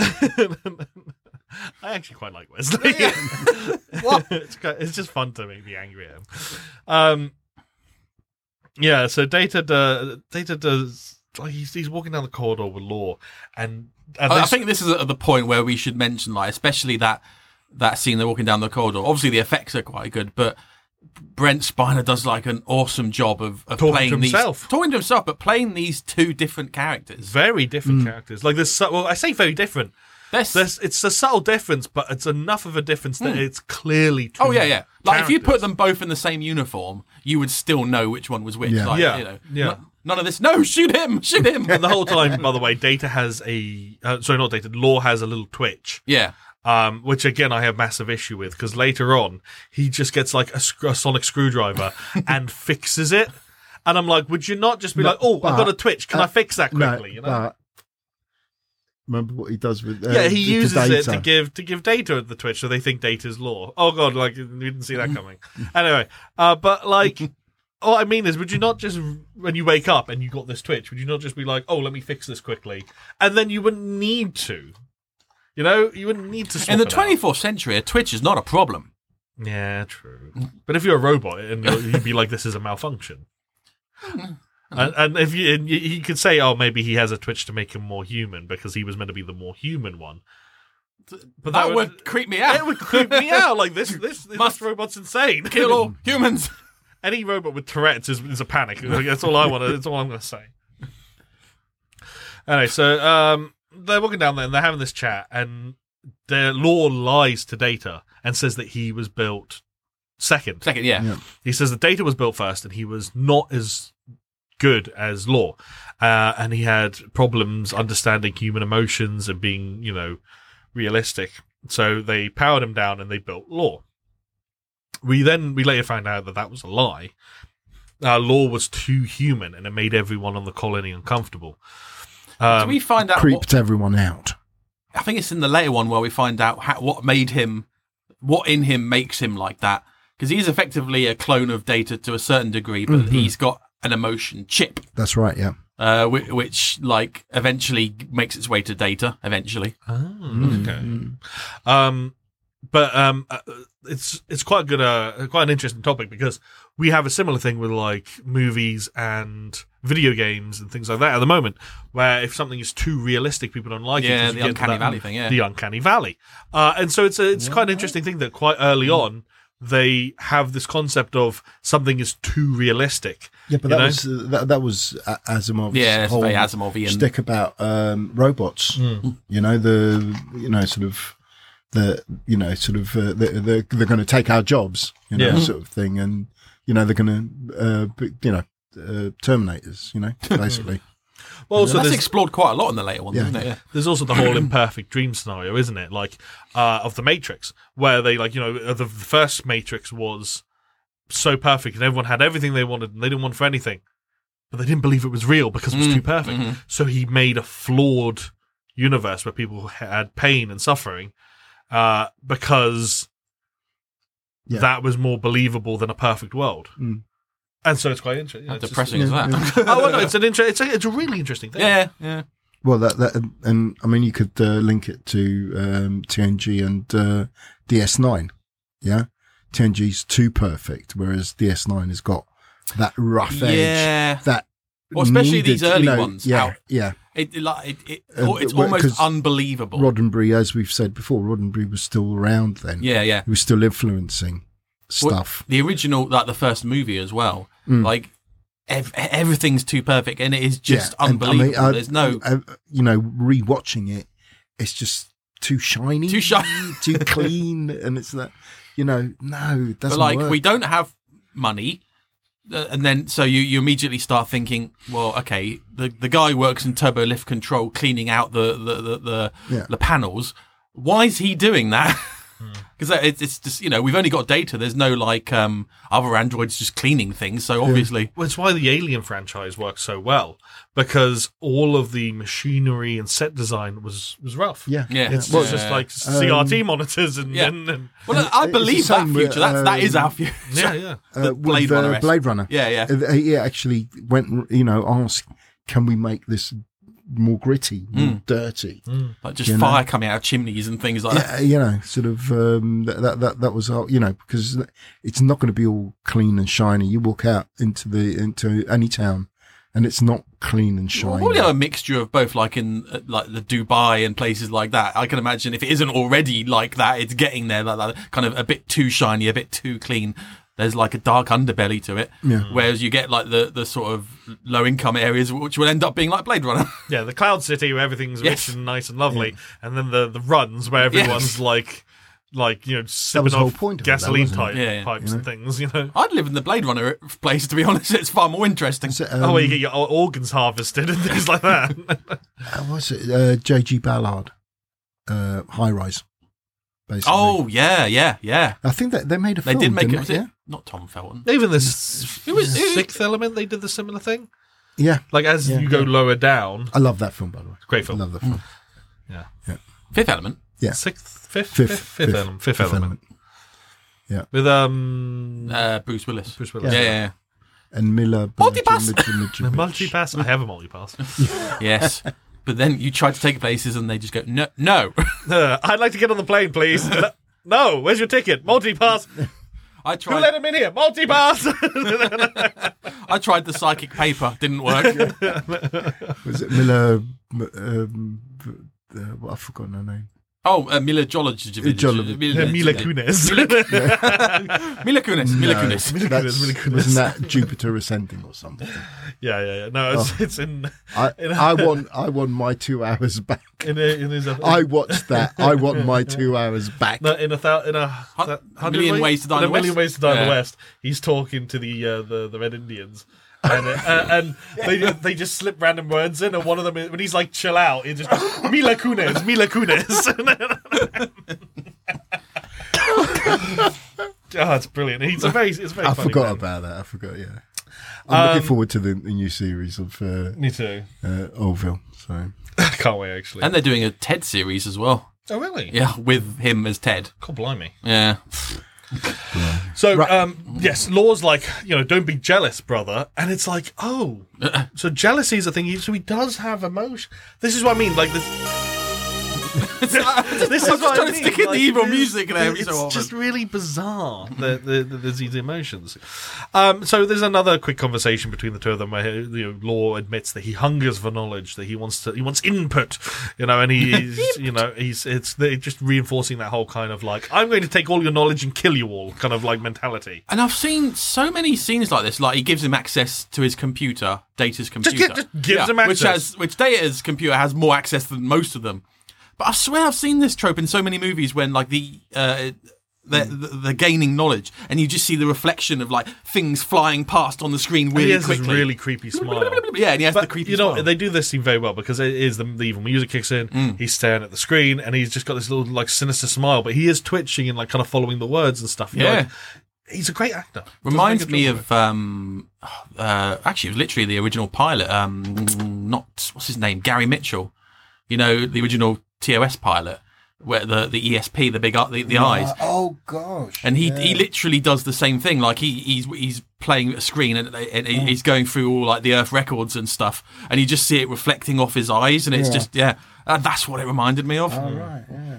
actually quite like Wesley. What? It's just fun to make me angry at him. Yeah, so Data does, like, he's walking down the corridor with Law, and I think this is at the point where we should mention, like, especially that scene they're walking down the corridor. Obviously, the effects are quite good, but Brent Spiner does like an awesome job of playing talking to himself, but playing these two different characters, very different characters. Like this, well, I say very different. It's a subtle difference, but it's enough of a difference that it's clearly two. Oh yeah. Like if you put characters. them both in the same uniform, you would still know which one was which. Yeah. Like, Yeah. You know, Yeah. None of this. No, shoot him. And the whole time, by the way, Data has not Data. Law has a little twitch. Yeah. Which again I have massive issue with, because later on he just gets like a sonic screwdriver and fixes it, and I'm like, would you not just be like, oh, I've got a twitch, can I fix that quickly? You know? But remember what he does with He uses Data. it to give Data the twitch, so they think Data's Law. Oh god, like we didn't see that coming. Anyway, but like, all I mean is, would you not just, when you wake up and you got this twitch, would you not just be like, oh, let me fix this quickly, and then you wouldn't need to. You know, you wouldn't need to swap In the it out. 24th century, a twitch is not a problem. Yeah, true. But if you're a robot, and you'd be like, this is a malfunction. And if he could say, oh, maybe he has a twitch to make him more human because he was meant to be the more human one. But That would creep me out. It would creep me out. Like this robot's insane. Kill all humans. any robot with Tourette's is a panic. That's all I want. That's all I'm going to say. Anyway, so they're walking down there and they're having this chat, and their Law lies to Data and says that he was built second. Yeah. He says that Data was built first, and he was not as good as Law, and he had problems understanding human emotions and being, realistic. So they powered him down and they built Law. We later found out that was a lie. Law was too human, and it made everyone on the colony uncomfortable. Do we find out Creeped everyone out. I think it's in the later one where we find out what in him makes him like that. Because he's effectively a clone of Data to a certain degree, but he's got an emotion chip. That's right, yeah. Which eventually makes its way to Data, eventually. Okay. But it's quite good, quite an interesting topic, because we have a similar thing with movies and video games and things like that at the moment, where if something is too realistic, people don't like it. Yeah, the Uncanny Valley thing, yeah. The Uncanny Valley. And so it's quite an interesting thing that quite early on, they have this concept of something is too realistic. Yeah, but that was Asimov's whole very Asimov-ian stick about robots. They're going to take our jobs, sort of thing, and they're going to terminate us, basically. Well, also, that's explored quite a lot in the later ones, isn't it? Yeah. There's also the whole imperfect dream scenario, isn't it? Of the Matrix, where they the first Matrix was so perfect and everyone had everything they wanted and they didn't want for anything, but they didn't believe it was real because it was too perfect. So he made a flawed universe where people had pain and suffering, because that was more believable than a perfect world. And so it's quite interesting. How depressing is that? Oh, well, no, it's a really interesting thing. Yeah. Well, and I mean, you could link it to TNG and DS9. Yeah, TNG's too perfect, whereas DS9 has got that rough edge. Yeah. That especially these early ones. Yeah. It's almost unbelievable. Roddenberry, as we've said before, Roddenberry was still around then. Yeah. He was still influencing stuff. The original, the first movie as well. Everything's too perfect, and it is just unbelievable. I mean, there's no, rewatching it, it's just too shiny, too clean, and it's that, no, it doesn't work. We don't have money, and then so you immediately start thinking, well, okay, the guy works in turbo lift control, cleaning out the panels. Why is he doing that? Because it's just, we've only got Data. There's no other androids just cleaning things. So obviously, well, it's why the Alien franchise works so well, because all of the machinery and set design was rough. Yeah. It's just like CRT monitors and. Well, I believe that future. That is our future. Yeah. Blade Runner. Blade Runner. Yeah. He actually went, asked, can we make this more gritty, more dirty, like just fire coming out of chimneys and things like that. That was because it's not going to be all clean and shiny. You walk out into any town, and it's not clean and shiny. Well, probably a mixture of both, in the Dubai and places like that. I can imagine if it isn't already like that, it's getting there, kind of a bit too shiny, a bit too clean. There's a dark underbelly to it, whereas you get the sort of low income areas, which will end up being like Blade Runner. Yeah, the Cloud City where everything's rich and nice and lovely, and then the runs where everyone's sipping off gasoline pipes and things. I'd live in the Blade Runner place, to be honest. It's far more interesting. Where you get your organs harvested and things like that. What's it? J.G. Ballard, High Rise. Basically. Oh yeah. I think that they made a film. They did make it. Was it? Not Tom Felton. Even Sixth Element, they did the similar thing. Yeah. As you go lower down. I love that film, by the way. Great film. I love that film. Yeah. Fifth Element. Yeah. Fifth Element. Fifth Element. Yeah. With Bruce Willis. Yeah. And Miller. Multipass. Multipass. I have a multipass. Yes. But then you try to take places and they just go, no. I'd like to get on the plane, please. No, where's your ticket? Multipass. Who let him in here? Multipass. I tried the psychic paper. Didn't work. Was it Miller? I've forgotten her name. Oh, Mila Jovovich. Mila Kunis. Mila Kunis. Wasn't that Jupiter Ascending or something? Yeah. No, it's in. I want my 2 hours back. In his. I watched that. I want my 2 hours back. No, in a Million Ways to Die in the West. Million Ways to Die in the West. He's talking to the Red Indians. And they just slip random words in, and one of them, when he's like, chill out, it just goes, Mila Kunis. Oh, it's brilliant. It's very I funny. forgot about that. I forgot, yeah. I'm looking forward to the new series of Me too. Orville. So I can't wait, actually. And they're doing a Ted series as well. Oh, really? Yeah, with him as Ted. God blimey. Yeah. So, yes, Law's like, don't be jealous, brother. And it's like, oh, so jealousy is a thing. So he does have emotion. This is what I mean. Like this. I'm just trying to stick in the evil music there. It's so just really bizarre. There's these emotions. So there's another quick conversation between the two of them where Law admits that he hungers for knowledge, that he wants input, and he's just reinforcing that whole kind of like, I'm going to take all your knowledge and kill you all kind of like mentality. And I've seen so many scenes like this. Like he gives him access to his computer, Data's computer, just gives him access, which Data's computer has more access than most of them. But I swear I've seen this trope in so many movies when like they're gaining knowledge, and you just see the reflection of like things flying past on the screen really he has quickly. This really creepy smile. Yeah, and he has the creepy smile. They do this scene very well because it is the evil music kicks in. He's staring at the screen, and he's just got this little like sinister smile, but he is twitching and like kind of following the words and stuff. Yeah. He's a great actor. Reminds me of actually, it was literally the original pilot. What's his name? Gary Mitchell. The original TOS pilot, where the ESP, the eyes. Oh gosh! And he literally does the same thing. Like he's playing a screen and he's going through all like the Earth records and stuff, and you just see it reflecting off his eyes, and it's just that's what it reminded me of. Oh right, yeah.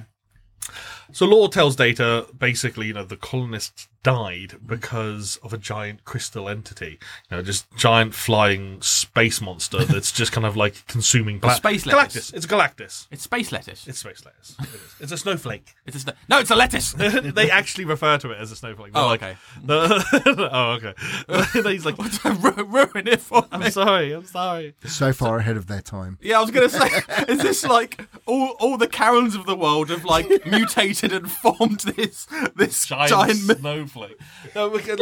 So Law tells Data basically, the colonists died because of a giant crystal entity, just giant flying space monster that's just kind of like consuming space lettuce. Galactus. It's Galactus. It's space lettuce. It's space lettuce. It is. It's a snowflake. No, it's a lettuce. They actually refer to it as a snowflake. Oh, okay. Okay. He's like, ruin it for me. I'm sorry. So far ahead of their time. Yeah, I was going to say, is this like all the Karens of the world have like mutated and formed this giant snowflake? No, because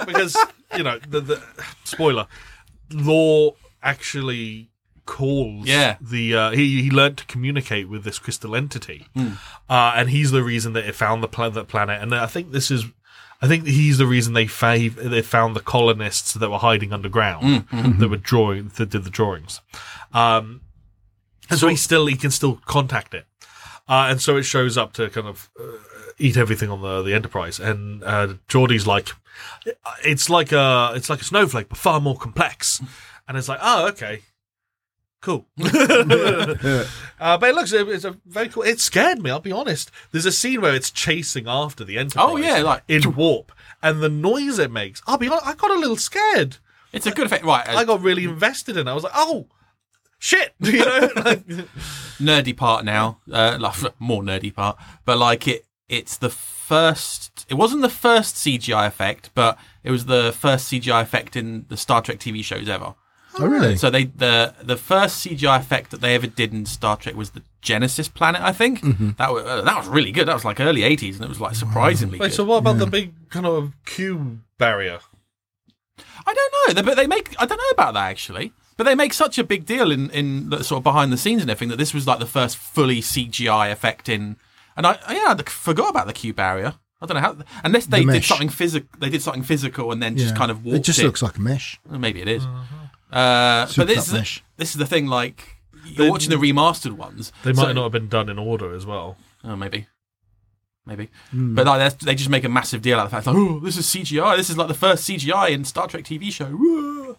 the spoiler, Law actually calls he learned to communicate with this crystal entity, and he's the reason that it found the planet. And I think he's the reason they found the colonists that were hiding underground that did the drawings. And so he can still contact it. And so it shows up to kind of eat everything on the Enterprise. And Geordie's like, it's like a snowflake, but far more complex. And it's like, oh, okay, cool. But it looks, it's a very cool. It scared me, I'll be honest. There's a scene where it's chasing after the Enterprise. Oh yeah, like in warp, and the noise it makes. I'll be honest, I got a little scared. It's a good effect, right? I got really invested in it. I was like, oh. Shit, nerdy part now, like more nerdy part, but like it's the first. It wasn't the first CGI effect, but it was the first CGI effect in the Star Trek TV shows ever. Oh, really? So the first CGI effect that they ever did in Star Trek was the Genesis planet, I think. Mm-hmm. That was really good. That was like early 80s, and it was like surprisingly good. So what about the big kind of Q barrier? I don't know, but they make. I don't know about that actually. But they make such a big deal in the sort of behind the scenes and everything that this was like the first fully CGI effect in. And I forgot about the Q barrier. I don't know how, unless they did something physical. They did something physical and then just kind of walked. It just looks like a mesh. Well, maybe it is. But this is the thing. Like you're watching the remastered ones. They might not have been done in order as well. Oh, maybe. But like, they just make a massive deal out of the fact, like, oh, this is CGI. This is like the first CGI in Star Trek TV show.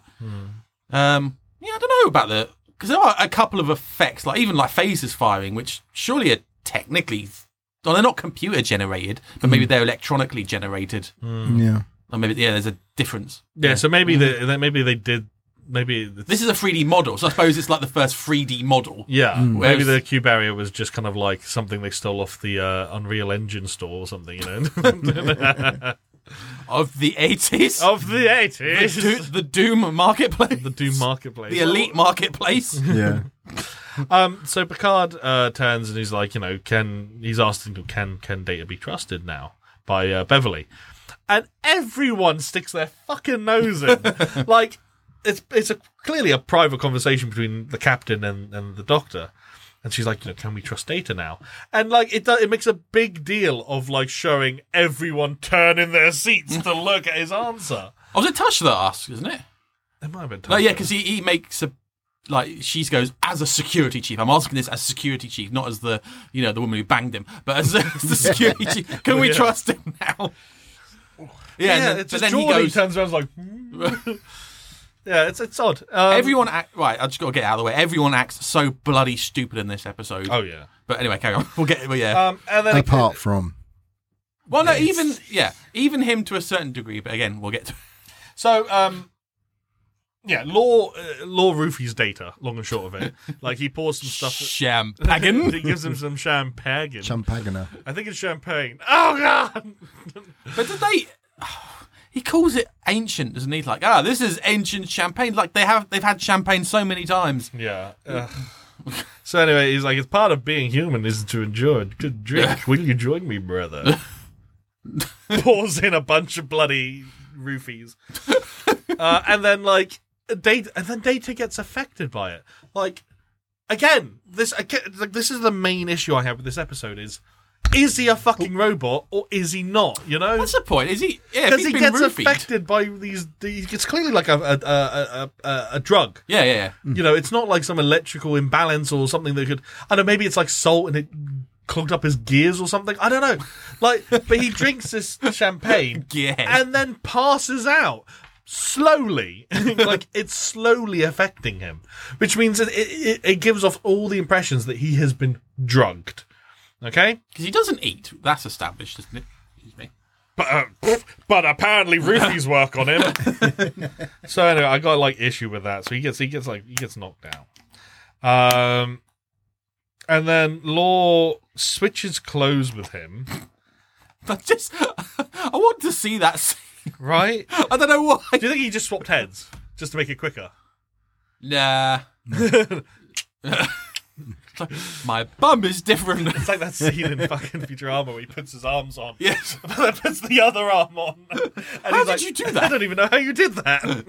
Yeah, I don't know about because there are a couple of effects, like even like phasers firing, which surely are technically, well, they're not computer generated, but maybe they're electronically generated. Yeah, or maybe there's a difference. Yeah, so maybe they did maybe This is a 3D model, so I suppose it's like the first 3D model. yeah, maybe Whereas- the Q barrier was just kind of like something they stole off the Unreal Engine store or something, you know, Of the 80s. of the 80s, The Doom marketplace. the Doom marketplace, The elite marketplace. Yeah. So Picard turns and he's like, you know, he's asked him, can Data be trusted now by Beverly, and everyone sticks their fucking nose in. Like it's clearly a private conversation between the captain and the Doctor. And she's like, you know, can we trust Data now? And like it makes a big deal of like showing everyone turn in their seats to look at his answer. Oh, was it Tush that asked, isn't it? It might have been. No, yeah, because he makes a she goes, as a security chief. I'm asking this as security chief, not as the the woman who banged him, but as the security chief. Can we trust him now? Yeah, it's but just then he Geordie goes. turns around and is like, yeah, it's odd. Everyone right. I just got to get out of the way. Everyone acts so bloody stupid in this episode. Oh yeah. But anyway, carry on. We'll get. Well, yeah. And then Apart from. Well, no, even him to a certain degree. But again, we'll get to. so yeah, Law roofies Data. Long and short of it, like he pours some stuff. Champagne. He gives him some champagne. Champagner. I think it's champagne. Oh god! But did they? He calls it ancient, doesn't he? Like, this is ancient champagne. Like they've had champagne so many times. Yeah. So anyway, he's like, it's part of being human is to enjoy a good drink. Will you join me, brother? Pours in a bunch of bloody roofies, and then Data gets affected by it. Like, again, this is the main issue I have with this episode is he a fucking robot or is he not? You know, What's the point? Is he? Yeah, because he gets roofied. affected by these. It's clearly like a drug. Yeah. You know, it's not like some electrical imbalance or something that could. I don't know. Maybe it's like salt and it clogged up his gears or something. I don't know. Like, but he drinks this champagne Gears. and then passes out slowly. Like it's slowly affecting him, which means that it gives off all the impressions that he has been drugged. Okay, Because he doesn't eat. That's established, isn't it? Excuse me. but apparently roofies work on him. So anyway, I got like issue with that. So he gets knocked down. And then Law switches clothes with him. I want to see that scene. Right? I don't know why. Do you think he just swapped heads just to make it quicker? Nah. My bum is different. It's like that scene in fucking Futurama where he puts his arms on. Yes. But then puts the other arm on. And How he's did like, you do that? I don't even know how you did that.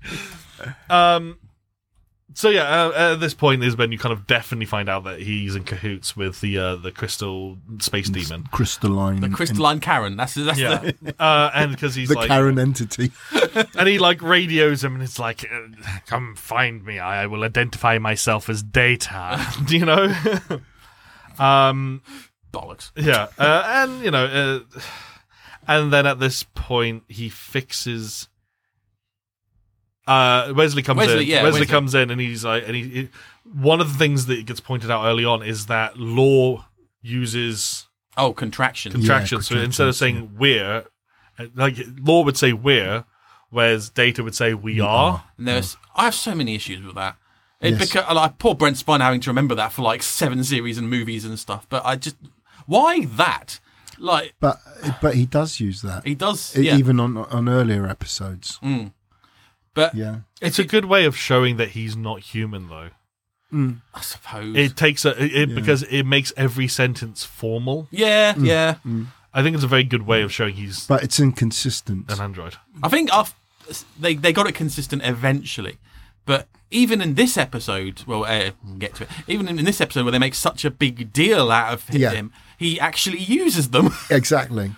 So yeah, at this point is when you kind of definitely find out that he's in cahoots with the crystal space demon. Crystalline. The crystalline Karen. That's Yeah, and because he's The like, Karen entity. and he like radios him, and it's like, "Come find me. I will identify myself as Data." You know. Bollocks. Yeah, and you know, and then at this point he fixes. Wesley comes in. Yeah, Wesley comes in, and he's like, one of the things that gets pointed out early on is that Law uses Contractions. contractions. So instead of saying "we're," like Law would say "we're," whereas Data would say "we are." And I have so many issues with that. Yes. Because like poor Brent Spiner having to remember that for like 7 series and movies and stuff. But why that? Like, But he does use that. he does. Yeah. Even on earlier episodes. But Yeah. It's a good way of showing that he's not human, though. I suppose. It takes because it makes every sentence formal. Yeah. I think it's a very good way of showing he's But it's inconsistent. an android. I think they got it consistent eventually. But even in this episode, we'll get to it. Even in this episode where they make such a big deal out of him, he actually uses them. Exactly.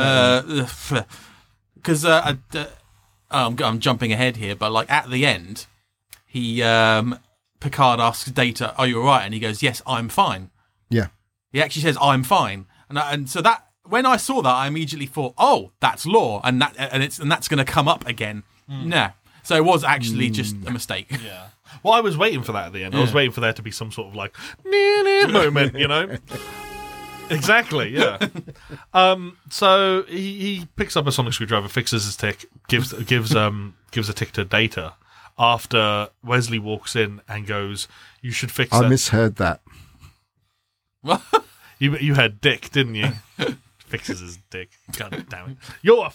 Because I'm jumping ahead here, but like at the end, Picard asks Data, "Are you all right?" And he goes, "Yes, I'm fine." Yeah. He actually says, "I'm fine," and so that when I saw that, I immediately thought, "Oh, that's Law," and that's going to come up again. No, so it was actually just a mistake. Yeah. Well, I was waiting for that at the end. I was waiting for there to be some sort of like moment, you know. Exactly, yeah. So he picks up a sonic screwdriver, fixes his tick, gives a tick to Data, after Wesley walks in and goes, "You should fix I that." misheard that. You heard dick, didn't you? Fixes his dick. God damn it. You're a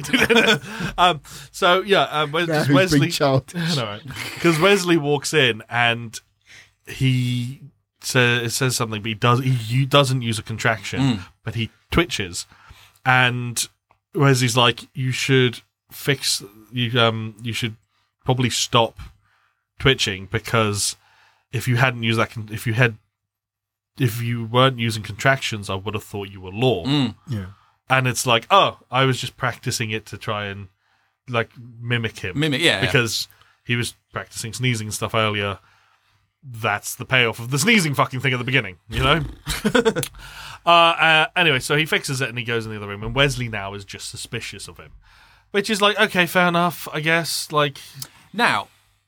so yeah, Now who's Wesley. being childish? Because Wesley walks in and he says something, but he doesn't use a contraction, but he twitches, and Wesley's like, "You should fix. You should probably stop twitching, because if you hadn't used that, if you weren't using contractions, I would have thought you were Law." Yeah. And it's like, oh, I was just practicing it to try and like mimic him. Yeah. Because he was practicing sneezing and stuff earlier. That's the payoff of the sneezing fucking thing at the beginning, you know? Anyway, so he fixes it and he goes in the other room, and Wesley now is just suspicious of him. Which is like, okay, fair enough, I guess. Like, Now,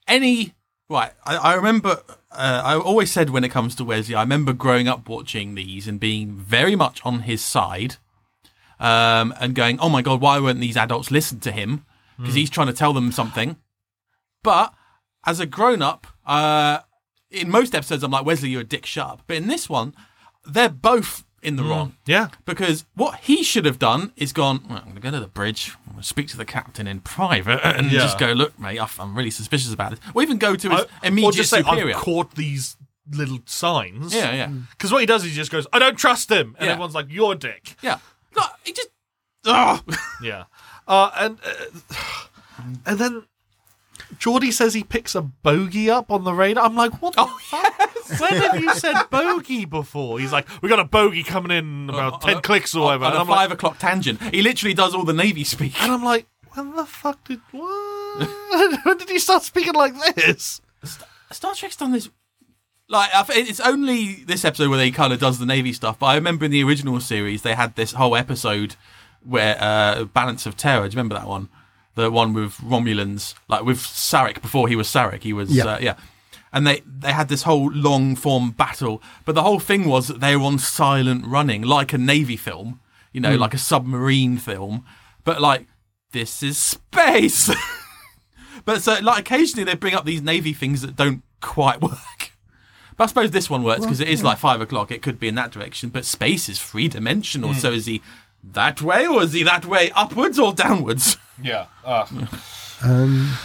I remember, I always said when it comes to Wesley, I remember growing up watching these and being very much on his side, and going, oh my God, why won't these adults listen to him? Because he's trying to tell them something. But as a grown-up, in most episodes, I'm like, Wesley, you're a dick, shut up. But in this one, they're both in the wrong. yeah. Because what he should have done is gone, well, I'm going to go to the bridge, I'm going to speak to the captain in private, and just go, look, mate, I'm really suspicious about this. Or even go to his immediate or just say, superior. I've caught these little signs. Yeah. Because what he does is he just goes, I don't trust him. And Yeah. everyone's like, you're a dick. Yeah. No, he just... Ugh. Yeah. And then Geordie says he picks a bogey up on the radar. I'm like, what the fuck? Yes. When have you said bogey before? He's like, we got a bogey coming in about 10 clicks or whatever. On And a I'm like, 5 o'clock tangent. He literally does all the Navy speak. and I'm like, when the fuck did... What? When did you start speaking like this? Star Trek's done this... Like, it's only this episode where they kind of does the Navy stuff, but I remember in the original series, they had this whole episode where, Balance of Terror, do you remember that one? The one with Romulans, like with Sarek, before he was Sarek, he was, Yeah. And they had this whole long-form battle, but the whole thing was that they were on silent running, like a Navy film, you know, like a submarine film, but like, this is space! But so, like, occasionally they bring up these Navy things that don't quite work. But I suppose this one works because it is like 5 o'clock. It could be in that direction, but space is 3-dimensional. So is he that way, or is he that way upwards or downwards? Yeah. I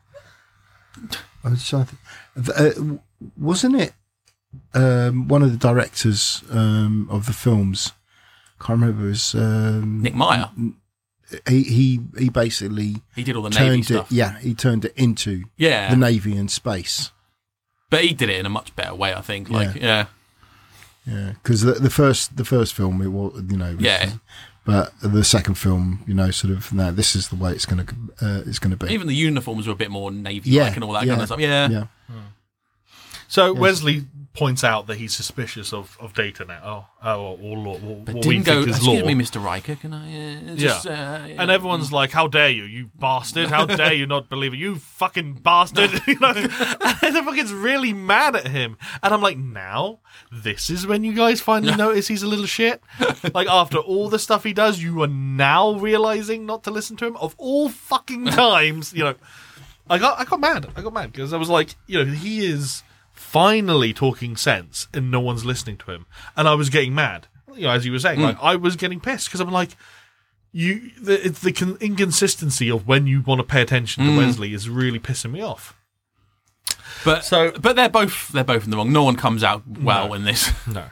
was trying to think. Wasn't it one of the directors of the films? Can't remember. It was Nick Meyer. He basically He did all the Navy turned it. stuff. Yeah, he turned it into Yeah. the Navy and space. But he did it in a much better way, I think. Like, yeah. Yeah, because the first film, it was, you know, Yeah. But the second film, you know, sort of, no, this is the way it's going to be. Even the uniforms were a bit more Navy-like and all that kind of stuff. Yeah. So Wesley points out that he's suspicious of Data now. Or But what we didn't go, think is excuse Law. me, Mr. Riker, can I just... And everyone's like, how dare you, you bastard. How dare you not believe it, you fucking bastard. You know? And everyone gets really mad at him. And I'm like, now? This is when you guys finally notice he's a little shit? Like, after all the stuff he does, you are now realising not to listen to him? Of all fucking times, you know. I got mad. Because I was like, you know, he is finally talking sense and no one's listening to him. And I was getting mad. You know, as you were saying, like, I was getting pissed because I'm like, it's the inconsistency of when you want to pay attention to Wesley is really pissing me off. But they're both in the wrong. No one comes out well in this. No.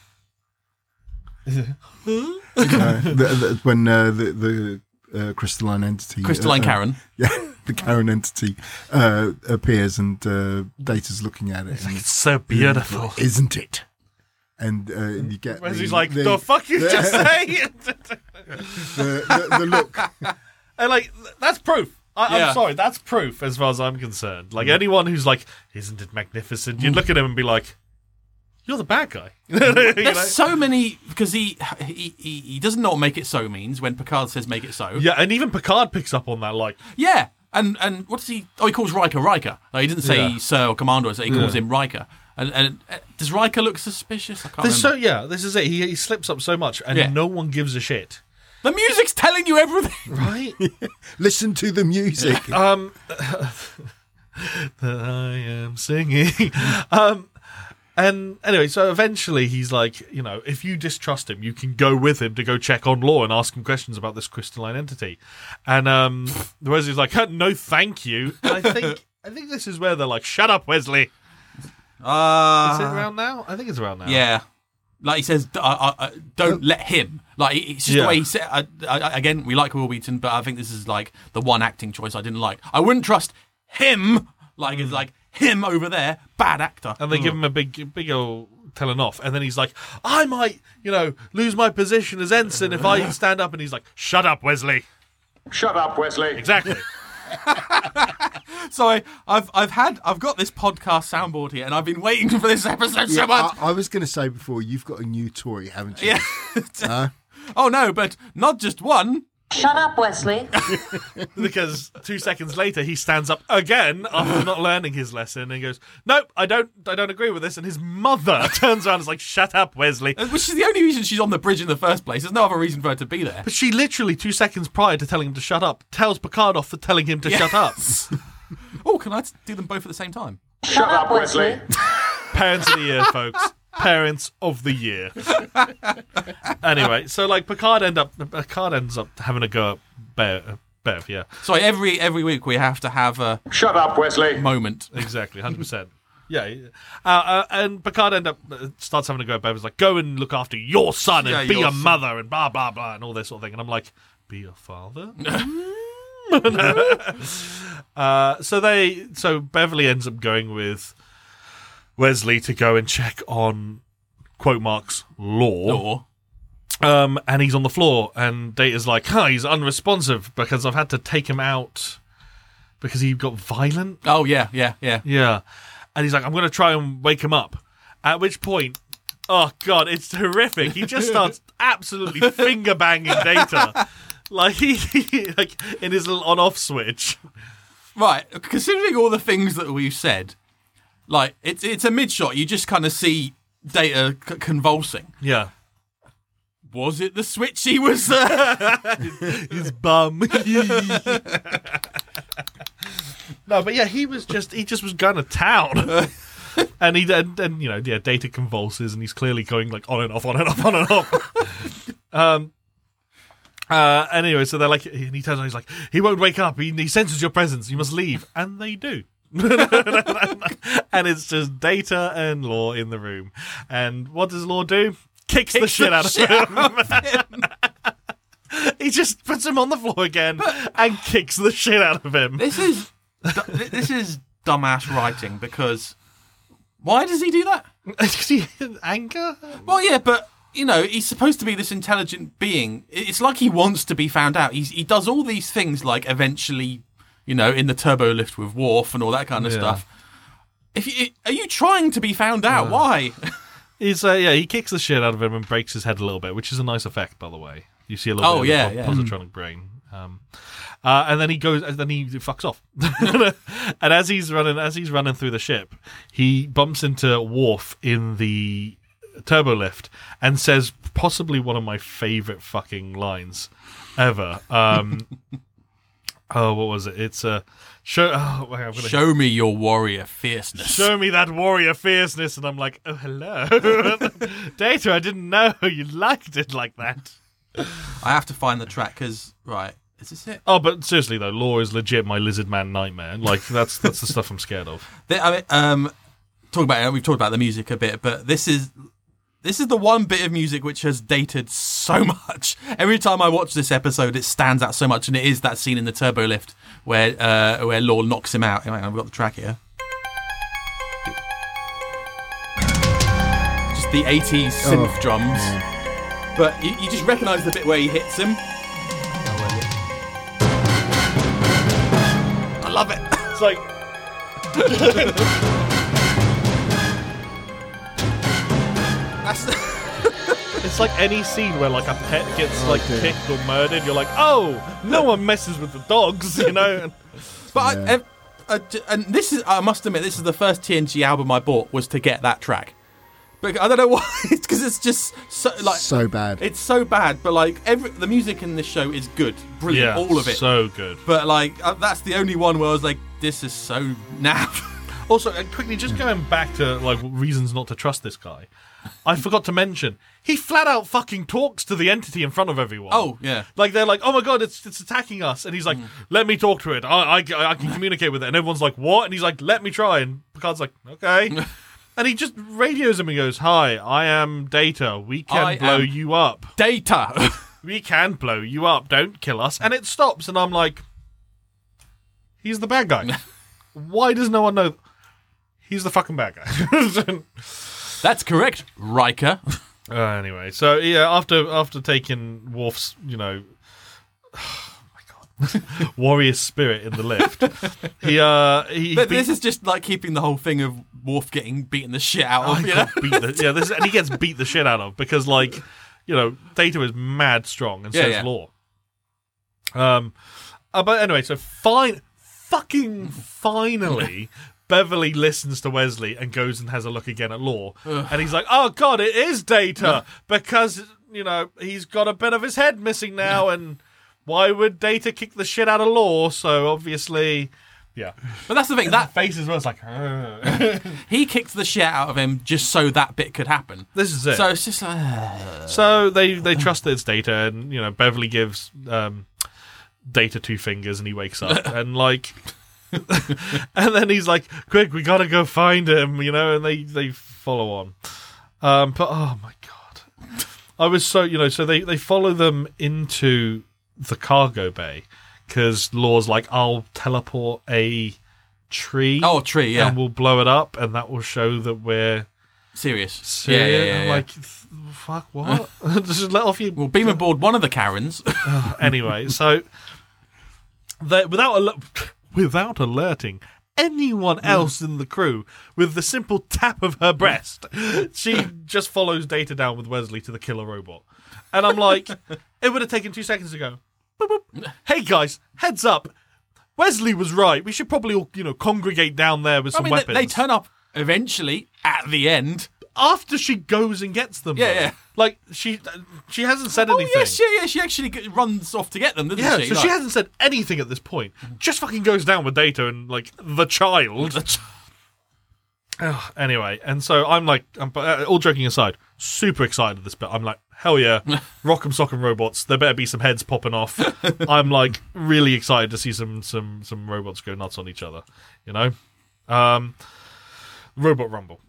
When the crystalline entity, Crystalline Karen. The Karen entity appears and Data's looking at it. And, It's so beautiful. isn't it? And you get Wesley's like, the fuck you just say? the look. And like, that's proof. Yeah. I'm sorry, that's proof as far as I'm concerned. Like, anyone who's like, isn't it magnificent? You'd look at him and be like, you're the bad guy. You know? There's so many, because he doesn't know what make it so means when Picard says make it so. Yeah, and even Picard picks up on that, like, Yeah. And what does he... Oh, he calls Riker. Like, he didn't say Sir or Commander, so he calls him Riker. And does Riker look suspicious? I can't remember. this is it. He slips up so much, and no one gives a shit. The music's telling you everything. Right? Listen to the music. that I am singing. And anyway, so eventually he's like, if you distrust him, you can go with him to go check on Law and ask him questions about this crystalline entity. And Wesley's like, no, thank you. And I think this is where they're like, shut up, Wesley. Is it around now? I think it's around now. Yeah. Like he says, don't let him. Like, it's just the way he said. Again, we like Will Wheaton, but I think this is like the one acting choice I didn't like. I wouldn't trust him. Like, it's like him over there, bad actor. And they give him a big old telling off. And then he's like, I might, lose my position as ensign if I stand up. And he's like, shut up, Wesley. Shut up, Wesley. Exactly. Sorry, I've got this podcast soundboard here, and I've been waiting for this episode so much. I was going to say before, you've got a new toy, haven't you? Yeah. Oh no, but not just one. Shut up, Wesley. Because 2 seconds later, he stands up again after not learning his lesson and he goes, nope, I don't agree with this. And his mother turns around and is like, shut up, Wesley. Which is the only reason she's on the bridge in the first place. There's no other reason for her to be there. But she literally 2 seconds prior to telling him to shut up, tells Picard off for telling him to shut up. Oh, can I do them both at the same time? Shut up, Wesley. Parents of the year, folks. Parents of the year. Anyway, so like Picard ends up having a go at Bev, yeah. So every week we have to have a Shut up, Wesley. moment. Exactly, 100%. Yeah, and Picard starts having a go at Bev. He's like, go and look after your son and be a mother and blah, blah, blah, and all this sort of thing. And I'm like, be a father? So Beverly ends up going with Wesley to go and check on quote marks Law. And he's on the floor and Data's like, he's unresponsive because I've had to take him out because he got violent. Oh yeah. And he's like, I'm going to try and wake him up. At which point, oh god, it's horrific. He just starts absolutely finger banging Data. Like he like in his little on-off switch. Right, considering all the things that we've said, like it's a mid-shot. You just kind of see Data convulsing. Yeah. Was it the switch he was? His bum. No, but yeah, he just was going to town. And Data convulses, and he's clearly going like on and off, on and off, on and off. Anyway, so they're like, and he turns around, he's like, he won't wake up. He senses your presence. You must leave, and they do. And it's just Data and Law in the room. And what does Law do? Kicks the shit out of him. He just puts him on the floor again and kicks the shit out of him. This is dumbass writing, because why does he do that? Anger? Well, yeah, but he's supposed to be this intelligent being. It's like he wants to be found out. He does all these things, like eventually, in the turbo lift with Worf and all that kind of stuff. Are you trying to be found out? Why? He kicks the shit out of him and breaks his head a little bit, which is a nice effect, by the way. You see a little bit of the positronic brain. And then he goes, and then he fucks off. And as he's running through the ship, he bumps into Worf in the turbo lift and says possibly one of my favorite fucking lines ever. What was it? It's show me your warrior fierceness. Show me that warrior fierceness. And I'm like, oh, hello. Data, I didn't know you liked it like that. I have to find the track, because, right, is this it? Oh, but seriously, though, Law is legit my lizard man nightmare. Like, that's the stuff I'm scared of. We've talked about the music a bit, but this is the one bit of music which has dated so much. Every time I watch this episode, it stands out so much, and it is that scene in the turbo lift where Law knocks him out. Hang on, I've got the track here. Just the 80s synth drums. But you just recognise the bit where he hits him. I love it. It's like... It's like any scene where like a pet gets kicked or murdered. You're like, oh, no one messes with the dogs, But and this is, I must admit, this is the first TNG album I bought was to get that track, But I don't know why. It's because it's just so bad. It's so bad, but like the music in this show is good, brilliant, all of it. So good. But like that's the only one where I was like, this is so naff. Also, quickly, just going back to like reasons not to trust this guy. I forgot to mention he flat out fucking talks to the entity in front of everyone. Oh yeah, like they're like, oh my god, it's attacking us, and he's like, let me talk to it. I can communicate with it, and everyone's like, what? And he's like, let me try, and Picard's like, okay. And he just radios him and goes, hi, I am Data. We can blow you up. Data. We can blow you up. Don't kill us. And it stops, and I'm like, he's the bad guy. Why does no one know? He's the fucking bad guy. That's correct, Riker. Anyway, so yeah, after taking Worf's, warrior spirit in the lift, But this is just like keeping the whole thing of Worf getting beaten the shit out of. And he gets beat the shit out of because Data is mad strong and says Law. But anyway, so finally. Beverly listens to Wesley and goes and has a look again at Law. And he's like, oh god, it is Data because, he's got a bit of his head missing now and why would Data kick the shit out of Law? So obviously, yeah. But that's the thing, that face as well is like, he kicked the shit out of him just so that bit could happen. This is it. So it's just like... So they trust that it's Data and, Beverly gives Data 2 fingers and he wakes up and like... and then he's like, quick, we gotta go find him, and they follow on. But oh my god. I was so, so they follow them into the cargo bay because Law's like, I'll teleport a tree. Oh, a tree, yeah. And we'll blow it up and that will show that we're serious. Yeah. I'm like, fuck, what? Just let off you. We'll beam aboard one of the Karens. Anyway, so without alerting anyone else in the crew, with the simple tap of her breast, she just follows Data down with Wesley to the killer robot. And I'm like, it would have taken 2 seconds to go, boop, boop. Hey guys, heads up. Wesley was right. We should probably all, congregate down there with some weapons. They turn up eventually at the end. After she goes and gets them. Yeah, yeah. Like, she hasn't said anything. Yes, yeah. She actually runs off to get them, doesn't she? So she hasn't said anything at this point. Just fucking goes down with Data and, like, the child. Anyway, and so I'm like, all joking aside, super excited at this bit. I'm like, hell yeah, rock'em sock'em robots. There better be some heads popping off. I'm like really excited to see some robots go nuts on each other. Robot Rumble.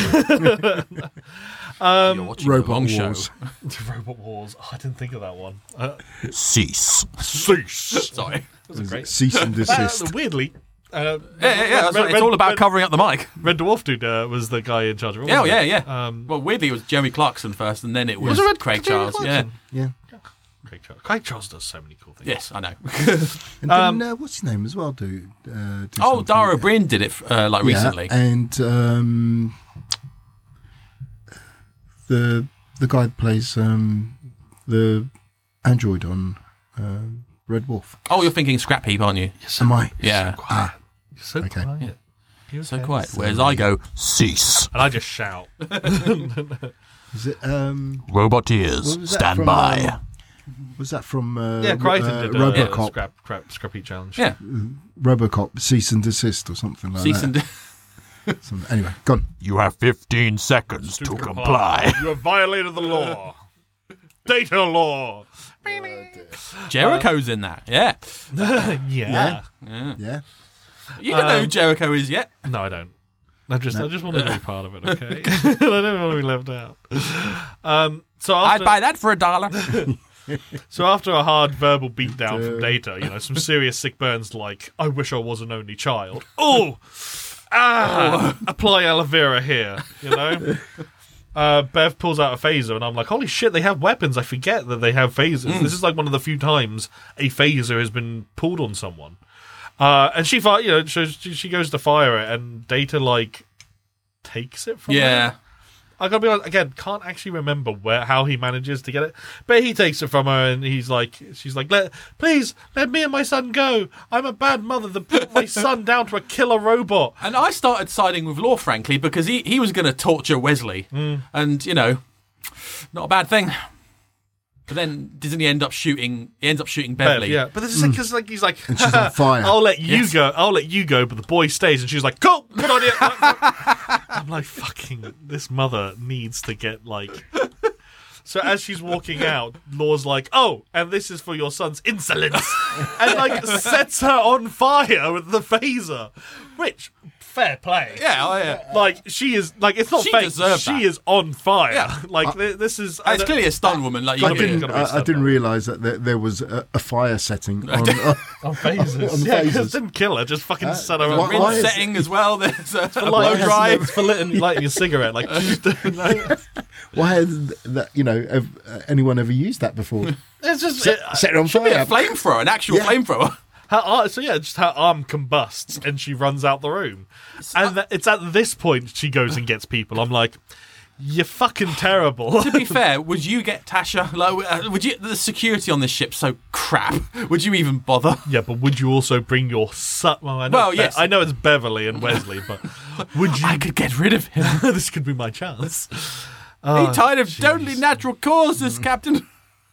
You're watching Robot the wrong Wars. show. Robot Wars. Oh, I didn't think of that one. Cease. Sorry. That was great. Cease and desist. Weirdly. Yeah. It's all about covering up the mic. Red Dwarf dude was the guy in charge of it. Yeah, wasn't it? yeah. Well, weirdly, it was Jeremy Clarkson first, and then it was Craig Charles. Clarkson? Yeah. Craig Charles does so many cool things. Yes, I know. And then, what's his name as well? Do something. Dara O'Brien did it recently. And the guy that plays the android on Red Wolf. Oh, you're thinking Scrap Heap, aren't you? Am I? Yeah. You're so Okay. quiet. You're so quiet. Whereas I go, cease. And I just shout. Is it? Robot ears, What was that stand from, by. Was that from? Crichton did RoboCop. Scrap Heap Challenge. Yeah. RoboCop, cease and desist or something like Cease that. Anyway, go on. You have 15 seconds to comply. You have violated the law. Data law. Jericho's in that. Yeah. Yeah. Yeah. You don't know who Jericho is yet. No, I don't. I just want to be part of it, okay? I don't want to be left out. So I'd buy that for $1. So after a hard verbal beatdown from Data, some serious sick burns like, I wish I was an only child. Apply aloe vera here, Bev pulls out a phaser and I'm like, holy shit, they have weapons. I forget that they have phasers. This is like one of the few times a phaser has been pulled on someone. And she she goes to fire it and Data like takes it from her. I gotta be honest, again, can't actually remember how he manages to get it, but he takes it from her, and she's like, please let me and my son go. I'm a bad mother that put my son down to a killer robot. And I started siding with Law, frankly, because he was going to torture Wesley, and not a bad thing. But then doesn't he end up shooting? He ends up shooting Beverly. Yeah, but this is because like he's like, And she's on fire. I'll let you go, but the boy stays, and she's like, cool, good idea. I'm like, fucking, this mother needs to get like. So as she's walking out, Law's like, oh, and this is for your son's insolence, and like sets her on fire with the phaser, which. Fair play. Yeah. Like, she is, like, it's not She fake. deserved She that. is on fire. Yeah. Like, this is. It's clearly a stunt woman. Like, I didn't realise that there was a fire setting on phasers. on the Yeah, phasers. didn't kill her, just fucking set her why- on why is- setting as well. There's a blow lighting, dry. for lighting a cigarette. Like, Why has that, anyone ever used that before? it's just. Set it on Should be a fire. flamethrower, an actual Yeah. flamethrower. Just her arm combusts and she runs out the room. And it's at this point she goes and gets people. I'm like, you're fucking terrible. To be fair, would you get Tasha? Like, would you? The security on this ship's so crap. Would you even bother? Yeah, but would you also bring your son? Yes. I know it's Beverly and Wesley, but would you? I could get rid of him. This could be my chance. He died of totally natural causes, Captain.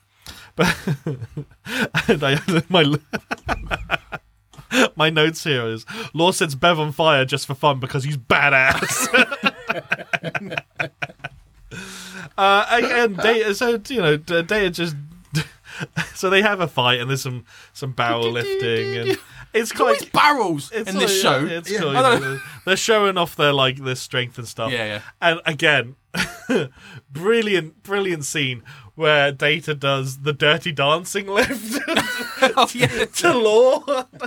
My notes here is Law sets Bev on fire just for fun because he's badass. Again, Data just so they have a fight and there's some barrel lifting and it's Always quite barrels it's in this like- show. It's Yeah. cool. I don't- They're showing off their strength and stuff. Yeah. And again, brilliant scene where Data does the dirty dancing lift Oh, yeah. to Law.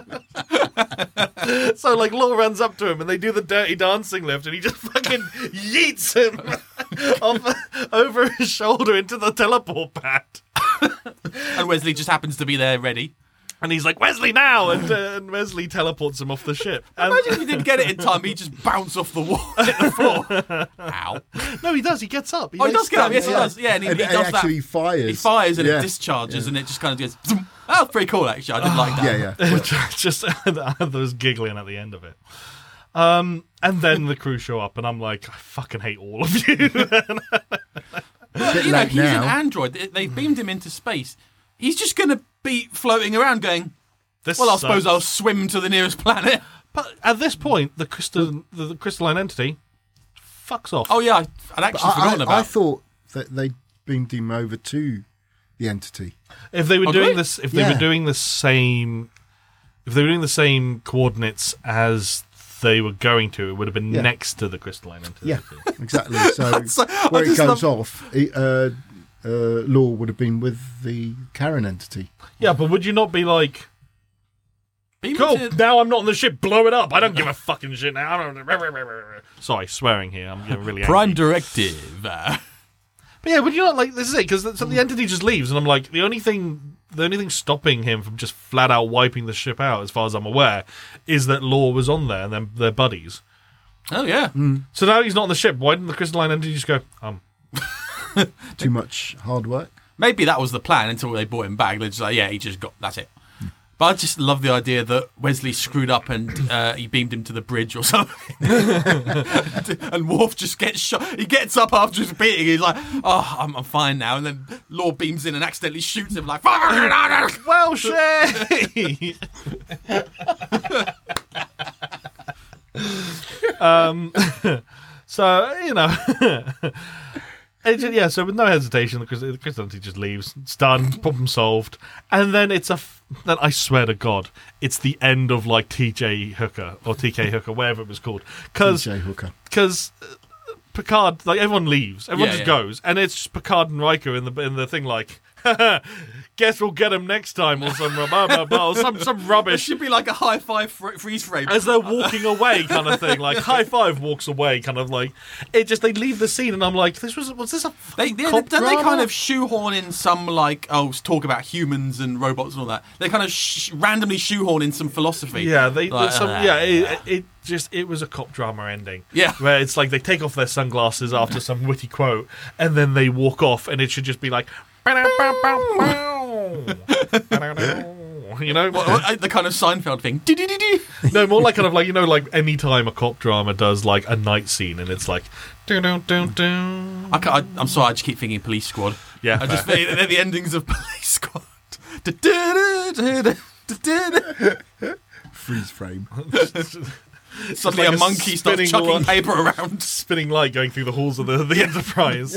So like Law runs up to him and they do the dirty dancing lift and he just fucking yeets him over his shoulder into the teleport pad. And Wesley just happens to be there ready. And he's like, Wesley now! And Wesley teleports him off the ship. And Imagine if he didn't get it in time, he'd just bounce off the wall, hit the floor. Ow. no, he does. He gets up. He does get up. Yes, he does. Yeah, and he does that. actually fires. He fires and Yeah. it discharges and it just kind of goes. Zoom. That was pretty cool, actually. I did like that. Yeah. Just I was giggling at the end of it. And then the crew show up, and I'm like, I fucking hate all of you. But, bit you know, late he's now. an android. They've beamed him into space. He's just going to be floating around going, This well, I suppose sucks. I'll swim to the nearest planet. But at this point, the crystalline entity fucks off. Oh, yeah, I'd actually forgotten about I thought that they beamed him over to the entity. If they were Oh, doing really? this, if they were doing the same coordinates as they were going to, it would have been Yeah. next to the crystalline entity. Yeah, exactly. So So, I where it just goes love- off, Law would have been with the Karen entity. Yeah, but would you not be like, Beam cool, into- now I'm not on the ship, blow it up. I don't give a fucking shit now. I don't... Sorry, swearing here. I'm getting really angry. Prime Directive. But yeah, would you not like this is it? Because the entity just leaves, and I'm like, the only thing stopping him from just flat out wiping the ship out, as far as I'm aware, is that Law was on there and then they're buddies. Oh, yeah. So now he's not on the ship. Why didn't the crystalline entity just go? Too much hard work. Maybe that was the plan until they brought him back. They're just like, yeah, he just got, that's it. But I just love the idea that Wesley screwed up and he beamed him to the bridge or something. And Worf just gets shot. He gets up after his beating. He's like, oh, I'm fine now. And then Law beams in and accidentally shoots him like, Well, shit. So you know, so with no hesitation, the crystal entity just leaves. It's done. Problem solved. And then then I swear to God, it's the end of like TJ Hooker or TK Hooker, whatever it was called. DJ Hooker. Because Picard, like everyone leaves, everyone Yeah, just yeah. goes, and it's just Picard and Riker in the thing, like, Guess we'll get him next time, or some some It rubbish. should be like a high five freeze frame. As they're walking away, kind of thing, like high five walks away, kind of like it. Just they leave the scene, and I'm like, was this a They cop don't they drama? kind of shoehorn in some like talk about humans and robots and all that. They kind of randomly shoehorn in some philosophy. Yeah, it was a cop drama ending. Yeah. Where it's like they take off their sunglasses after some witty quote and then they walk off and it should just be like you know, the kind of Seinfeld thing. no, more like kind of like, you know, like any time a cop drama does like a night scene and it's like I'm sorry, I just keep thinking Police Squad. Yeah, I just think they're the endings of Police Squad. Freeze frame. Suddenly like a a monkey starts spinning chucking one. paper around. spinning light going through the halls of the Enterprise.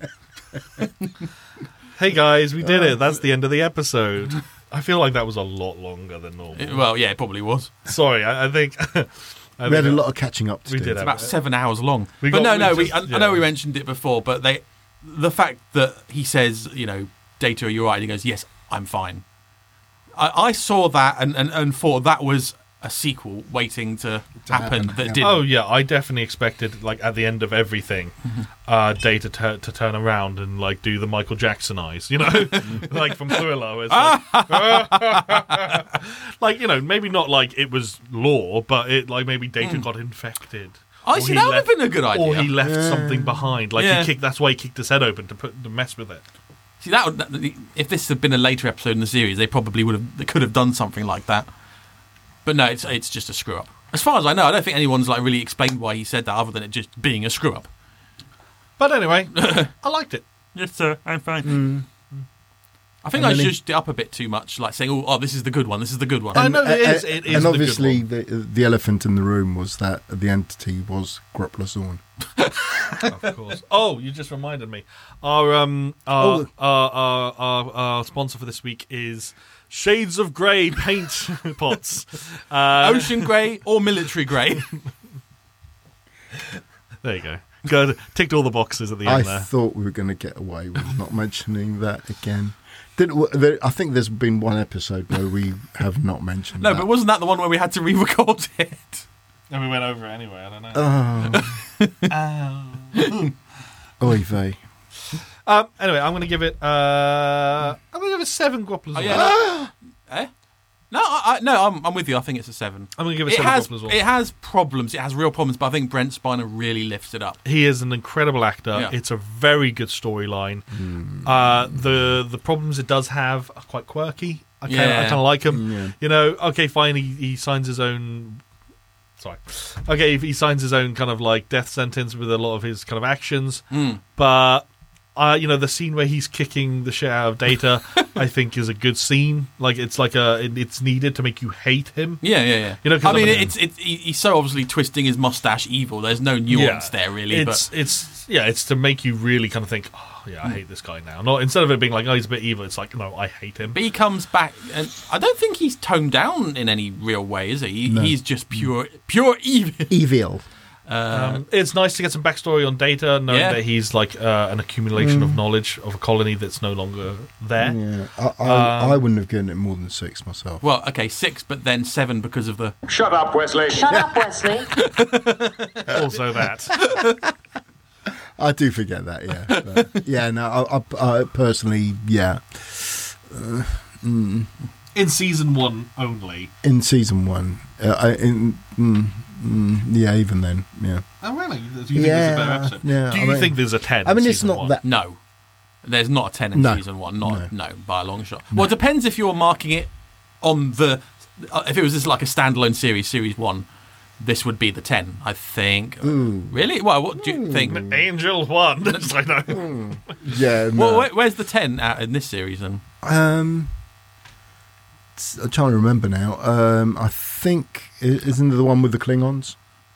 Hey guys, we did it. That's the end of the episode. I feel like that was a lot longer than normal. Well, yeah, it probably was. Sorry, I think We had a lot of catching up to We do. did It's about 7 hours long. We I know yeah. we mentioned it before, but the fact that he says, you know, Data, are you right? And he goes, yes, I'm fine. I saw that and thought that was a sequel waiting to happen that yeah. didn't. Oh yeah, I definitely expected like at the end of everything, Data to turn around and like do the Michael Jackson eyes, you know, like from Thriller. It's like, like, you know, maybe not like it was lore, but it like maybe Data got infected. I Or see, he that would have left- been a good idea. Or he left something behind, like Yeah. he kicked. That's why he kicked his head open to mess with it. See, if this had been a later episode in the series, they probably could have done something like that. But no, it's just a screw up. As far as I know, I don't think anyone's like really explained why he said that, other than it just being a screw up. But anyway, I liked it. Yes, sir, I'm fine. I think And I then zhuzhed it up a bit too much, like saying, "Oh, this is the good one. This is the good one." I know it is. It is and the obviously, good the elephant in the room was that the entity was Groppler Zorn. Of course. Oh, you just reminded me. Our sponsor for this week is Shades of Grey paint pots. Ocean grey or military grey. There you go. Good. Ticked all the boxes at the I end there. thought we were going to get away with not mentioning that again. I think there's been one episode where we have not mentioned No, that. but wasn't that the one where we had to re-record it? And we went over it anyway. I don't know. Oy vey. Anyway, I'm going to give it. I'm going to give it 7 Grapplers. Oh, yeah, eh? No, I'm with you. I think it's a 7. I'm going to give it 7 Grapplers. It has problems. It has real problems, but I think Brent Spiner really lifts it up. He is an incredible actor. Yeah. It's a very good storyline. The problems it does have are quite quirky. I kind of like him. Yeah. You know, okay, fine. He signs his own. Sorry. Okay, he signs his own kind of like death sentence with a lot of his kind of actions, but. You know, the scene where he's kicking the shit out of Data, I think is a good scene. Like it's needed to make you hate him. Yeah. You know, 'cause I mean, I mean- he's so obviously twisting his mustache evil. There's no nuance there really. It's to make you really kind of think, oh yeah, I hate this guy now. Not instead of it being like, oh, he's a bit evil. It's like, no, I hate him. But he comes back, and I don't think he's toned down in any real way, is he? No. He's just pure evil. Evil. It's nice to get some backstory on Data, knowing Yeah. that he's like an accumulation of knowledge of a colony that's no longer there. Yeah, I wouldn't have given it more than 6 myself. Well, okay, 6, but then 7 because of the. Shut up, Wesley. Shut up, Wesley. Also that. I do forget that, yeah. But, yeah, no, I personally, yeah. In season 1 only. In season 1, yeah, even then, yeah. Oh really? Do you think there's a better episode? yeah, Do I you mean- think there's a 10? I mean, in it's season not 1? that. No. There's not a 10 in No. season 1. No, by a long shot. Well, it depends if you're marking it on the. If it was just like a standalone series 1, this would be the 10, I think. Really? Well, what do you think? Angel 1. It's like, no. Yeah, no. Well, where's the 10 out in this series then? I'm trying to remember now. I think isn't it the one with the Klingons?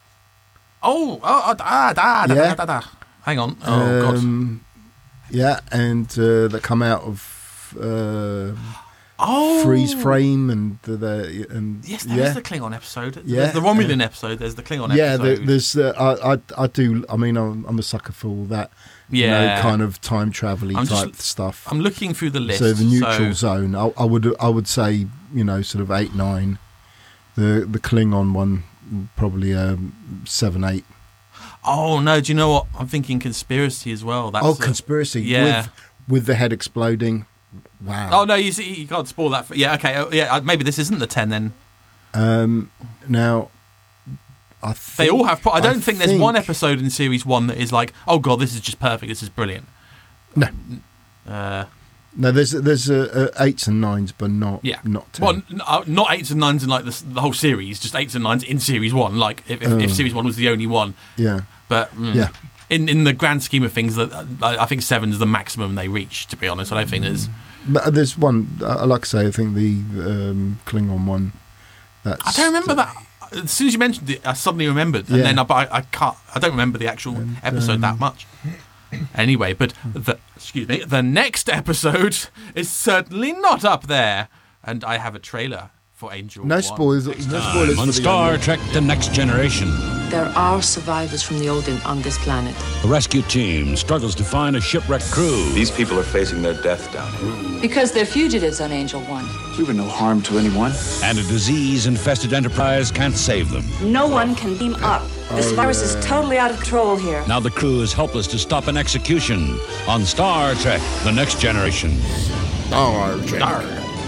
Hang on. Oh, God. Yeah, and that come out of freeze frame and and Yes, there is the Klingon episode. Yeah. There's the Romulan episode. There's the Klingon episode. There's I do. I mean, I'm a sucker for all that. Yeah. Kind of time travel type stuff. I'm looking through the list. So the neutral zone, I would say, sort of 8, 9. The Klingon one probably 7, 8. Oh no! Do you know what? I'm thinking conspiracy as well. That's conspiracy. Yeah. With the head exploding. Wow. Oh no! You see, you can't spoil that. Yeah. Okay. Maybe this isn't the 10 then. Now, They all have. I don't think there's one episode in series 1 that is like, oh god, this is just perfect. This is brilliant. No. No, there's 8s and 9s, but not 10. Well, not 8s and 9s in like the whole series, just 8s and 9s in series 1. Like if series 1 was the only one. Yeah. But in the grand scheme of things, I think 7 is the maximum they reach. To be honest, I don't think there's. But there's one. Like I say, I think the Klingon one. I don't remember that. As soon as you mentioned it, I suddenly remembered, and then I can't. I don't remember the actual episode that much. Anyway, but the next episode is certainly not up there, and I have a trailer for Angel. No 1. spoilers. No spoilers on for Star Trek: The Next Generation. There are survivors from the Odin on this planet. A rescue team struggles to find a shipwrecked crew. These people are facing their death down here. Because they're fugitives on Angel 1. We were no harm to anyone. And a disease-infested Enterprise can't save them. No one can team up. This virus is totally out of control here. Now the crew is helpless to stop an execution on Star Trek: The Next Generation. Star Trek.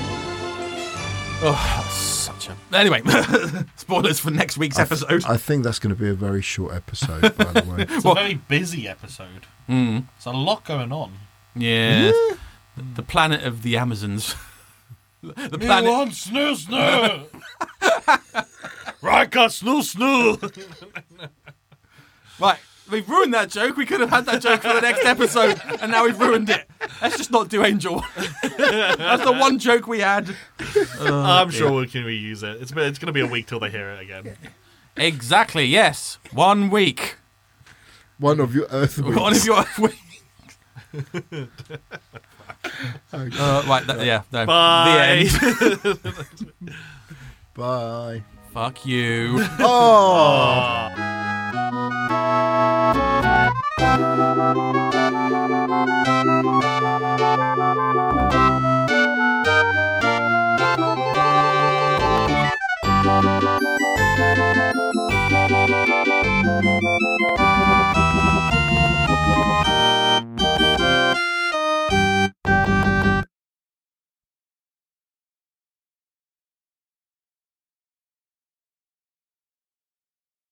Anyway, spoilers for next week's episode. I think that's going to be a very short episode, by the way. It's a very busy episode. There's a lot going on. Yeah. The planet of the Amazons. The planet. You want snoo snoo. Riker snoo snoo. Right, we've ruined that joke. We could have had that joke for the next episode, and now we've ruined it. Let's just not do Angel. That's the one joke we had. I'm sure we can reuse it. It's going to be a week till they hear it again. Exactly, yes. 1 week. One of your Earth weeks. One of your Earth weeks. Right, no. Bye. The end. Bye. Fuck you. Oh.